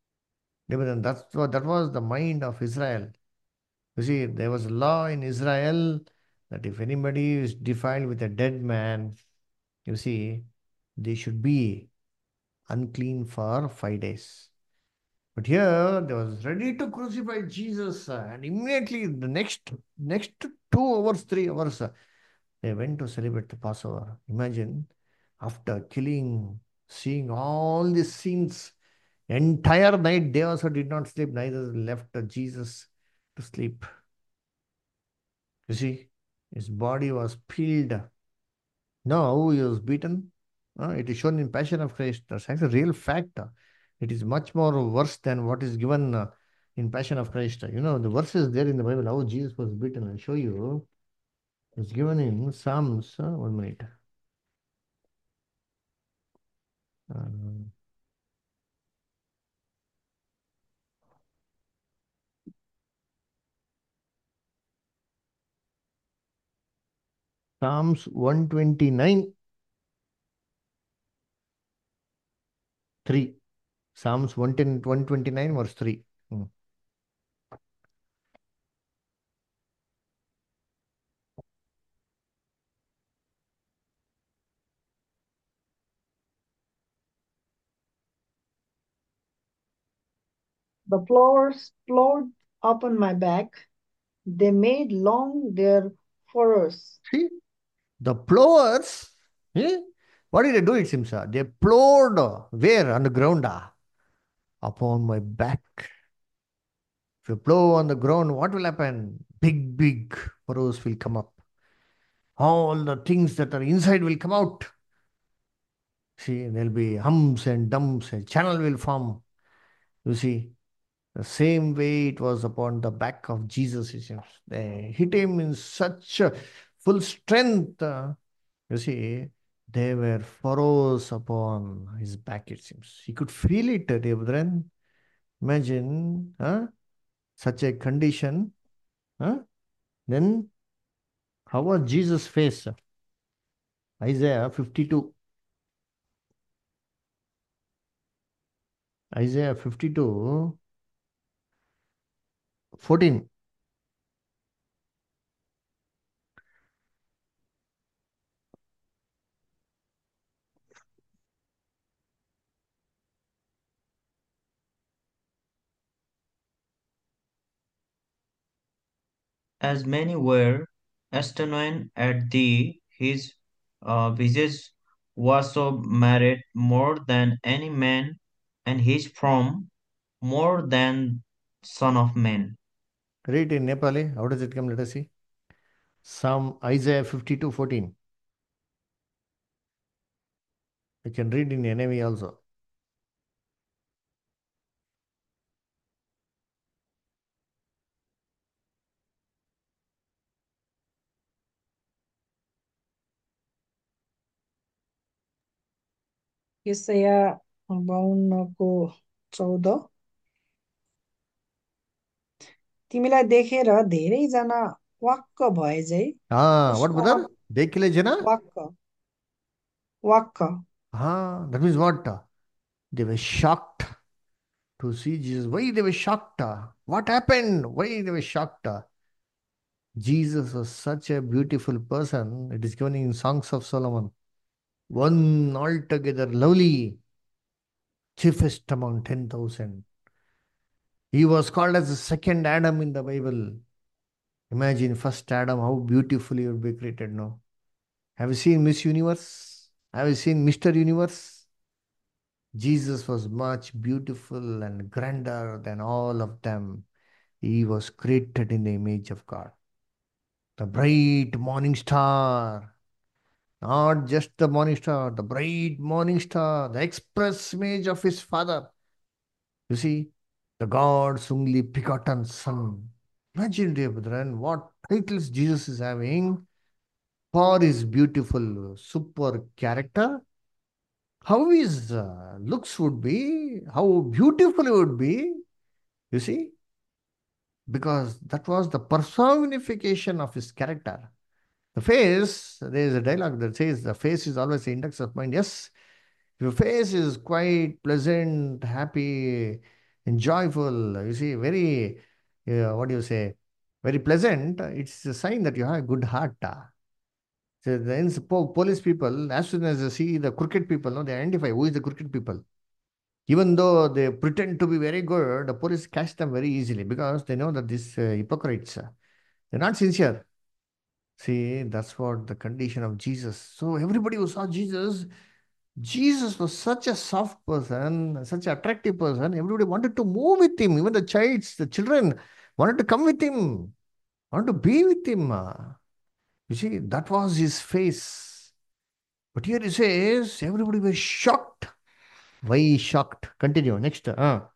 That was the mind of Israel. You see, there was a law in Israel that if anybody is defiled with a dead man, you see, they should be unclean for 5 days. But here they was ready to crucify Jesus, and immediately the next 2 hours, 3 hours, they went to celebrate the Passover. Imagine after killing, seeing all these scenes, entire night they also did not sleep, neither left Jesus to sleep. You see, his body was peeled. No, he was beaten. It is shown in Passion of Christ. That's actually a real fact. It is much more worse than what is given in Passion of Christ. You know, the verses there in the Bible, how Jesus was beaten. I'll show you. It's given in Psalms. 1 minute. Uh, Psalms 129, 3. Psalms 110, 129, verse 3.
The plowers plowed upon my back, they made long their furrows.
See, the plowers, eh? What did they do, it seems? They plowed where? On the ground. Upon my back. If you plow on the ground, what will happen? big furrows will come up. All the things that are inside will come out. See, there'll be humps and dumps, a channel will form. You see, the same way it was upon the back of Jesus. It seems. They hit him in such a full strength. You see, there were furrows upon his back, it seems. He could feel it, dear brethren. Imagine such a condition. Huh? Then, how was Jesus' face? Isaiah 52. Isaiah 52, 14.
As many were astonished at thee, his visage was so marred more than any man, and his form more than Son of Man.
Read in Nepali. How does it come? Let us see. Psalm Isaiah 52, 14. You can read in NIV also.
यसया 52 14 तिमीलाई देखेर धेरैजना वाक्क भए झै
What
उसको
brother? Dekile jana?
वाक्क वाक्क
That means what? They were shocked to see Jesus. Why they were shocked? What happened? Why they were shocked? Jesus was such a beautiful person. It is given in Songs of Solomon. One altogether lovely, chiefest among 10,000. He was called as the second Adam in the Bible. Imagine first Adam, how beautifully he would be created now. Have you seen Miss Universe? Have you seen Mr. Universe? Jesus was much beautiful and grander than all of them. He was created in the image of God. The bright morning star. Not just the morning star, the bright morning star, the express image of his father. You see, the God's only begotten Son. Imagine, dear brethren, what titles Jesus is having for his beautiful, super character. How his looks would be, how beautiful he would be, you see, because that was the personification of his character. The face, there is a dialogue that says the face is always the index of mind. Yes, if your face is quite pleasant, happy, and joyful, you see, very, what do you say, very pleasant, it's a sign that you have a good heart. So the police people, as soon as they see the crooked people, no, they identify who is the crooked people. Even though they pretend to be very good, the police catch them very easily because they know that these hypocrites, they're not sincere. See, that's what the condition of Jesus. So everybody who saw Jesus, Jesus was such a soft person, such an attractive person. Everybody wanted to move with him. Even the children wanted to come with him, wanted to be with him. You see, that was his face. But here he says, everybody was shocked. Why shocked? Continue. Next.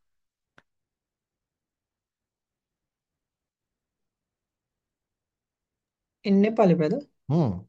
In Nepali brother
Hmm.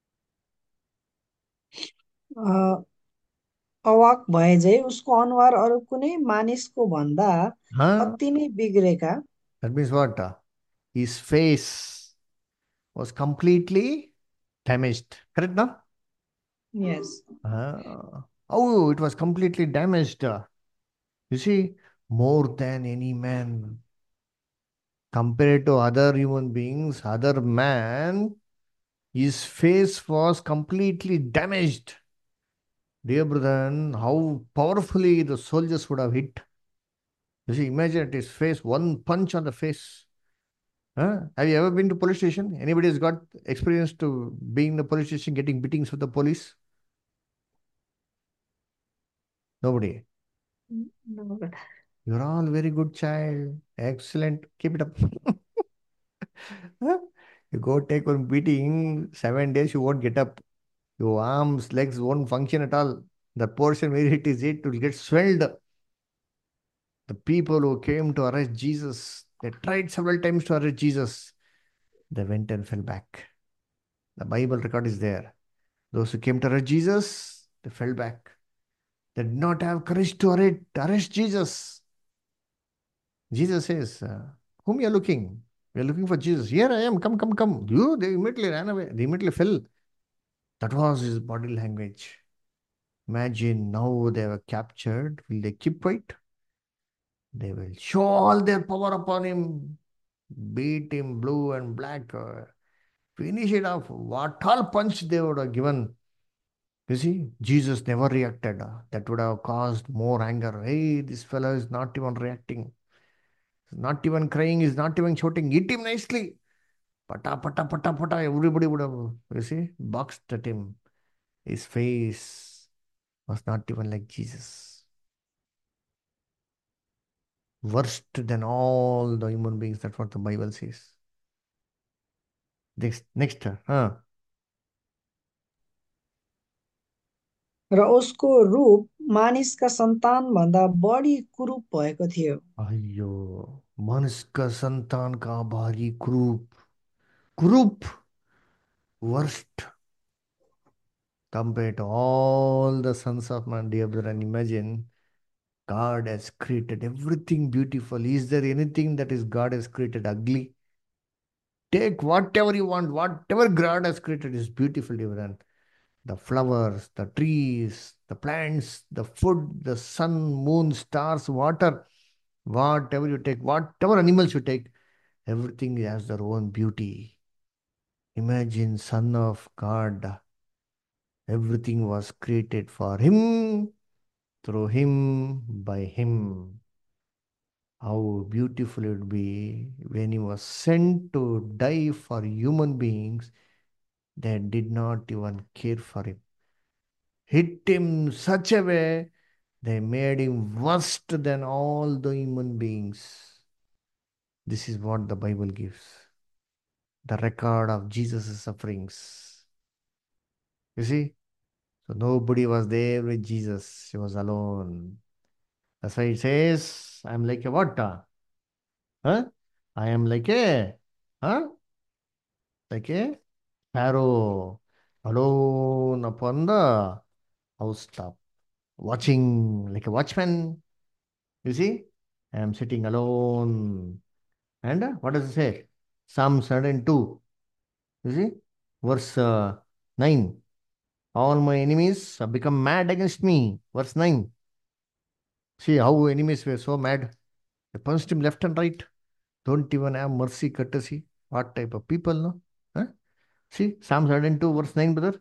अवाक भए झै उसको अनुहार अरू कुनै मानिसको भन्दा
Huh?
अति नै बिग्रेका
That means what? His face was completely damaged. Correct, no?
यस
Oh, it was completely damaged. You see, more than any man. Compared to other human beings, other man, his face was completely damaged. Dear brother, how powerfully the soldiers would have hit. You see, imagine his face, one punch on the face. Huh? Have you ever been to police station? Anybody has got experience to being in the police station, getting beatings with the police? Nobody. You're all very good child. Excellent. Keep it up. Huh? You go take one beating, 7 days you won't get up. Your arms, legs won't function at all. The portion where it will get swelled. The people who came to arrest Jesus, they tried several times to arrest Jesus. They went and fell back. The Bible record is there. Those who came to arrest Jesus, they fell back. They did not have courage to arrest Jesus. Jesus says, whom you are looking? We are looking for Jesus. Here I am. Come, come, come. They immediately ran away. They immediately fell. That was his body language. Imagine now they were captured. Will they keep quiet? They will show all their power upon him, beat him blue and black, finish it off. What all punch they would have given. You see, Jesus never reacted. That would have caused more anger. Hey, this fellow is not even reacting. He's not even crying. He's not even shouting. Eat him nicely. Pata, pata, pata, pata. Everybody would have, you see, boxed at him. His face was not even like Jesus. Worse than all the human beings. That's what the Bible says. Next.
र उसको रूप मानिसका सन्तानभन्दा बढी कुरूप भएको थियो।
अयो मनुष्य संतान का भारी कुरूप worst compared to all the sons of man, dear brother. And imagine God has created everything beautiful. Is there anything that is God has created ugly? Take whatever you want, whatever God has created is beautiful, dear brother. The flowers, the trees, the plants, the food, the sun, moon, stars, water, whatever you take, whatever animals you take, everything has their own beauty. Imagine Son of God. Everything was created for him, through him, by him. How beautiful it would be when he was sent to die for human beings that did not even care for him. Hit him such a way they made him worse than all the human beings. This is what the Bible gives. The record of Jesus' sufferings. You see? So nobody was there with Jesus. He was alone. That's why it says, I'm like a what? Huh? I am like a, huh? Like a sparrow alone upon the housetop, watching like a watchman. You see? I am sitting alone. And what does it say? Psalm 102. You see? Verse 9. All my enemies have become mad against me. Verse 9. See how enemies were so mad. They punched him left and right. Don't even have mercy, courtesy. What type of people, no? Huh? See, Psalm 102, verse 9, brother.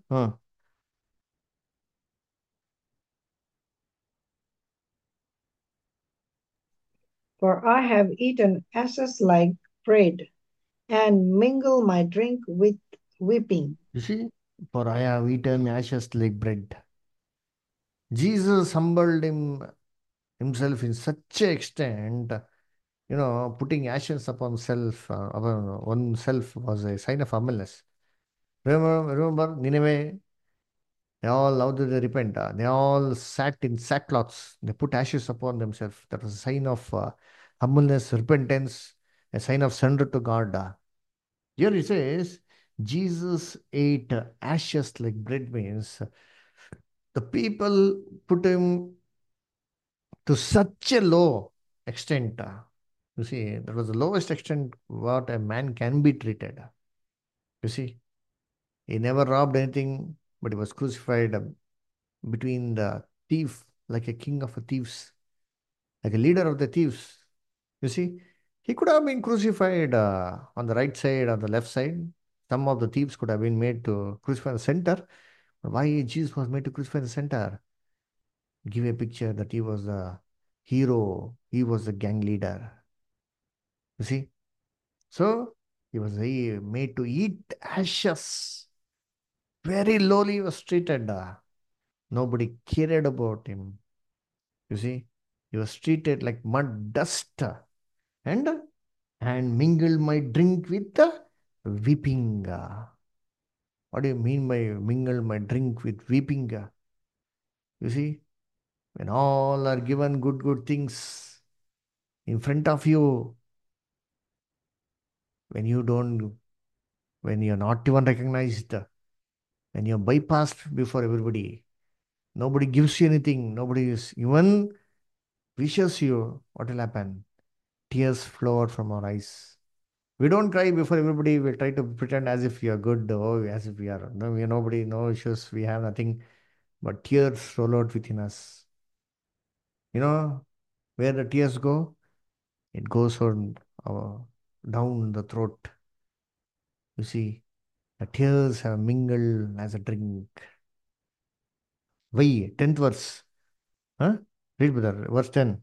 For I have eaten ashes like bread, and mingle my drink with weeping.
You see, for I have eaten ashes like bread. Jesus humbled himself in such a extent, putting ashes upon oneself was a sign of humbleness. Remember Nineveh, they all, how did they repent? They all sat in sackcloths. They put ashes upon themselves. That was a sign of humbleness, repentance, a sign of surrender to God. Here it says, Jesus ate ashes like bread means the people put him to such a low extent. You see, that was the lowest extent what a man can be treated. You see, he never robbed anything, but he was crucified between the thief, like a king of the thieves, like a leader of the thieves. You see, he could have been crucified on the right side or the left side. Some of the thieves could have been made to crucify in the center. But why Jesus was made to crucify in the center? Give a picture that he was the hero, he was the gang leader. You see, so he made to eat ashes. Very lowly he was treated. Nobody cared about him. You see, he was treated like mud dust. And and mingle my drink with the weeping. What do you mean by mingle my drink with weeping? You see, when all are given good things in front of you, when you don't, when you're not even recognized, when you're bypassed before everybody, nobody gives you anything, nobody is even wishes you, what will happen? Tears flow out from our eyes. We don't cry before everybody. We try to pretend as if we are good, oh, as if we are. No, we are nobody, no issues. We have nothing, but tears roll out within us. You know where the tears go? It goes on down the throat. You see, the tears have mingled as a drink. Why? 10th verse. Huh? Read, brother. Verse 10.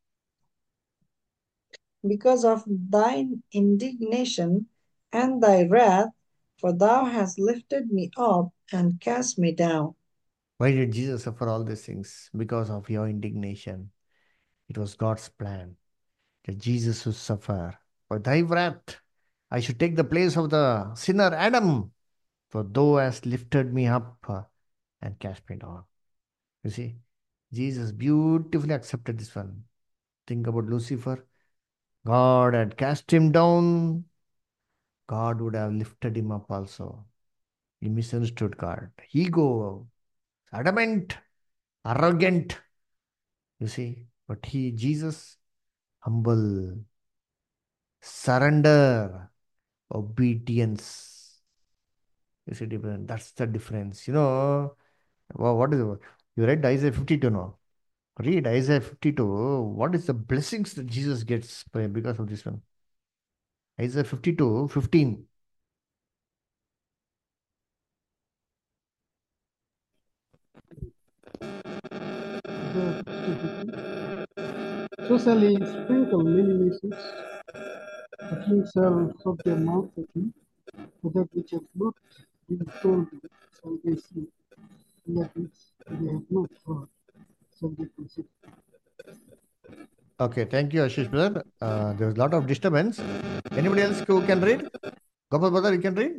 Because of thine indignation and thy wrath, for thou hast lifted me up and cast me down.
Why did Jesus suffer all these things? Because of your indignation. It was God's plan that Jesus would suffer. For thy wrath, I should take the place of the sinner Adam. For thou hast lifted me up and cast me down. You see, Jesus beautifully accepted this one. Think about Lucifer. God had cast him down. God would have lifted him up also. He misunderstood God. Ego, adamant, arrogant. You see, but Jesus, humble, surrender, obedience. You see, different. That's the difference. What is it? You read Isaiah 52 now. Read Isaiah 52. What is the blessings that Jesus gets because of this one? Isaiah 52, 15.
The 52. So shall he sprinkle many nations. The king shall shut their mouth at him, for that which hath not been told them shall they see, and that which they have not heard shall they consider.
Okay, thank you, Ashish brother. There's a lot of disturbance. Anybody else who can read? Gopal brother, you can read?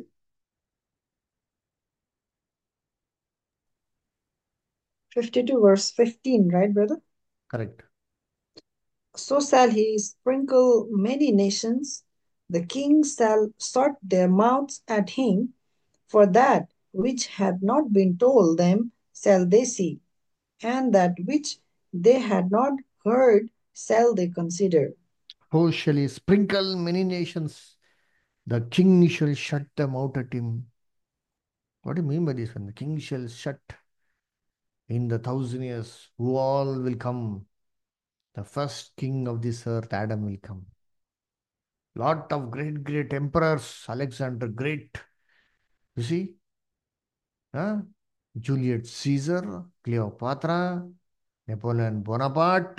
52 verse 15, right, brother?
Correct.
So shall he sprinkle many nations. The kings shall shut their mouths at him, for that which had not been told them shall they see, and that which they had not heard shall they consider.
How shall he sprinkle many nations? The king shall shut them out at him. What do you mean by this one? The king shall shut in the 1,000 years. Who all will come? The first king of this earth, Adam, will come. Lot of great emperors, Alexander Great. You see? Huh? Julius Caesar, Cleopatra, Napoleon Bonaparte,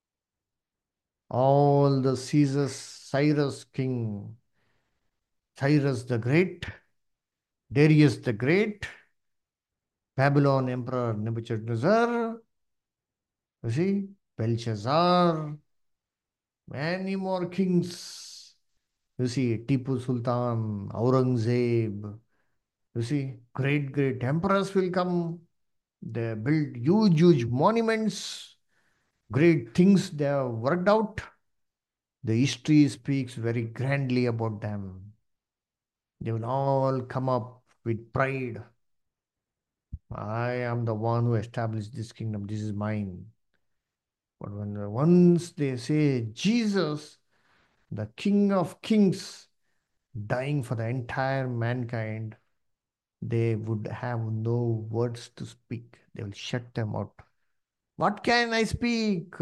all the Caesars, Cyrus King, Cyrus the Great, Darius the Great, Babylon Emperor Nebuchadnezzar, you see, Belshazzar, many more kings. You see, Tipu Sultan, Aurangzeb, you see, great emperors will come. They built huge monuments, great things they have worked out. The history speaks very grandly about them. They will all come up with pride. I am the one who established this kingdom. This is mine. But when once they say Jesus, the King of Kings, dying for the entire mankind, they would have no words to speak. They will shut them out. What can I speak?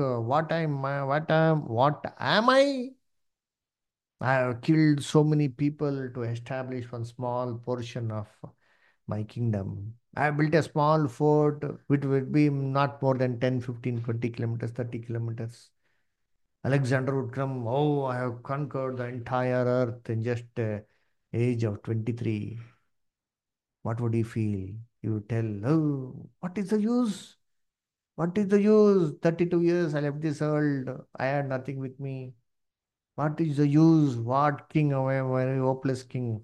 What am I? I have killed so many people to establish one small portion of my kingdom. I built a small fort which would be not more than 10, 15, 20 kilometers, 30 kilometers. Alexander would come, oh, I have conquered the entire earth in just age of 23. What would he feel? He would tell, oh, what is the use? What is the use? 32 years I left this world. I had nothing with me. What is the use? What king, a very hopeless king?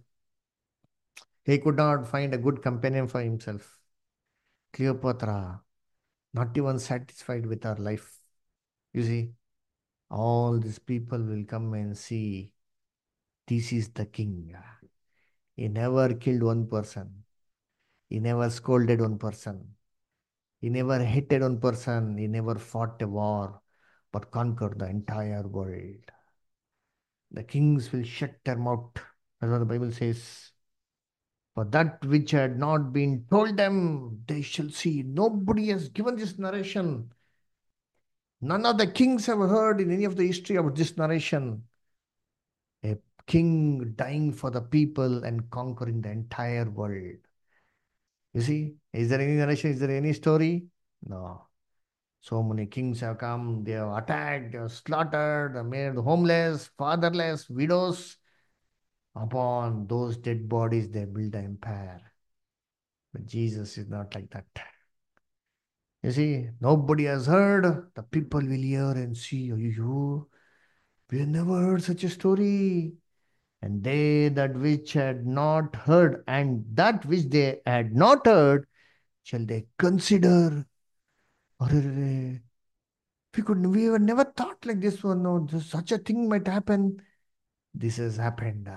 He could not find a good companion for himself. Cleopatra, not even satisfied with her life. You see, all these people will come and see this is the king. He never killed one person. He never scolded one person. He never hated one person. He never fought a war, but conquered the entire world. The kings will shut their mouth. That's what the Bible says. For that which had not been told them, they shall see. Nobody has given this narration. None of the kings have heard in any of the history about this narration. A king dying for the people and conquering the entire world. You see, is there any narration? Is there any story? No. So many kings have come, they have attacked, they have slaughtered, they have made homeless, fatherless, widows. Upon those dead bodies, they build an empire. But Jesus is not like that. You see, nobody has heard. The people will hear and see, oh, you, we have never heard such a story. And they that which had not heard, and that which they had not heard, shall they consider. Arre, we were never thought like this one. No, such a thing might happen. This has happened.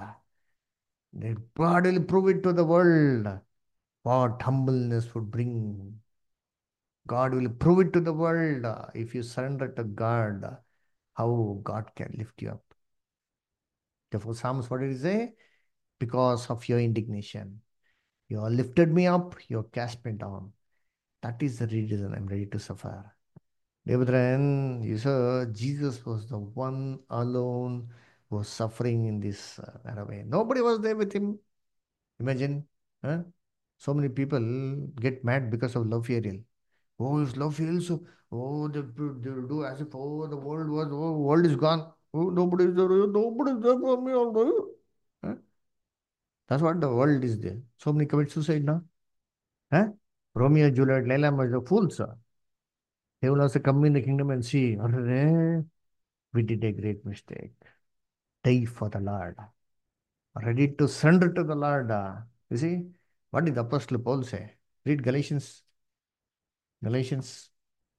God will prove it to the world. What humbleness would bring. God will prove it to the world. If you surrender to God, how God can lift you up. Therefore, Psalms, what did it say? Because of your indignation, you have lifted me up, you have cast me down. That is the reason I'm ready to suffer. Dear brethren, you saw Jesus was the one alone who was suffering in this narrow way. Nobody was there with him. Imagine, huh? So many people get mad because of love funeral. Oh, if love funeral, so they do as if world is gone. Oh, nobody is there. Nobody is there for me. All right. Huh? That's what the world is there. So many commit suicide now. Huh? Romeo, Juliet, Leila was the fools. They will also come in the kingdom and see, "Arre, we did a great mistake. Die for the Lord. Ready to surrender to the Lord. You see, what did the Apostle Paul say? Read Galatians. Galatians.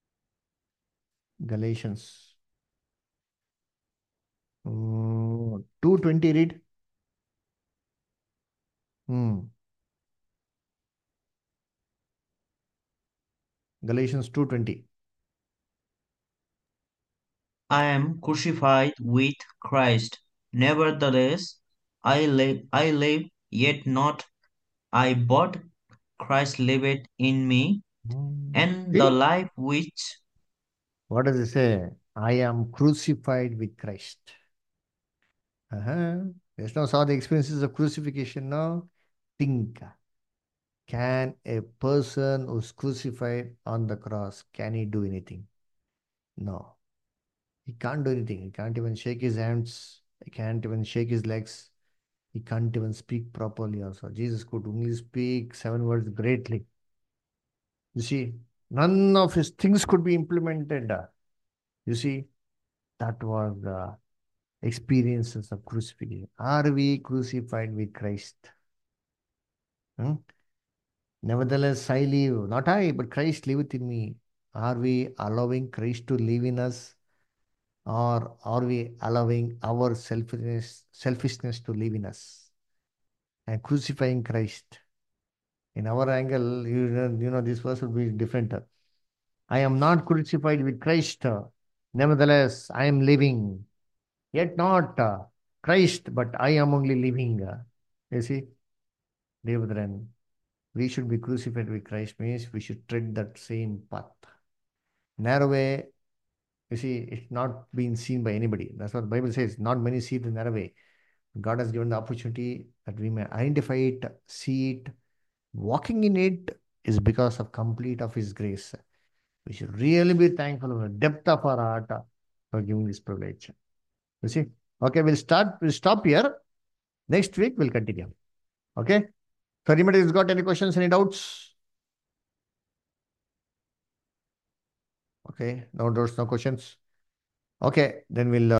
Galatians. 2:20 read. Hmm. Galatians 2:20.
I am crucified with Christ. Nevertheless, I live, yet not I, but Christ liveth in me, and the
See,
life which
what does it say? I am crucified with Christ. There's no saw the experiences of crucifixion now. Think. Can a person who's crucified on the cross, can he do anything? No. He can't do anything. He can't even shake his hands. He can't even shake his legs. He can't even speak properly also. Jesus could only speak 7 words greatly. You see, none of his things could be implemented. You see, that was the experiences of crucifixion. Are we crucified with Christ? Hmm? Nevertheless, I live, not I, but Christ liveth in me. Are we allowing Christ to live in us, or are we allowing our selfishness to live in us and crucifying Christ? In our angle, this verse would be different. I am not crucified with Christ. Nevertheless, I am living. Yet not Christ, but I am only living. You see, dear brethren, we should be crucified with Christ means we should tread that same path. Narrow way, you see, it's not being seen by anybody. That's what the Bible says. Not many see the narrow way. God has given the opportunity that we may identify it, see it. Walking in it is because of complete of His grace. We should really be thankful for the depth of our heart for giving this privilege. You see? Okay, we'll stop here. Next week we'll continue. Okay? So anybody has got any questions, any doubts? Okay, no doubts, no questions. Okay, then we'll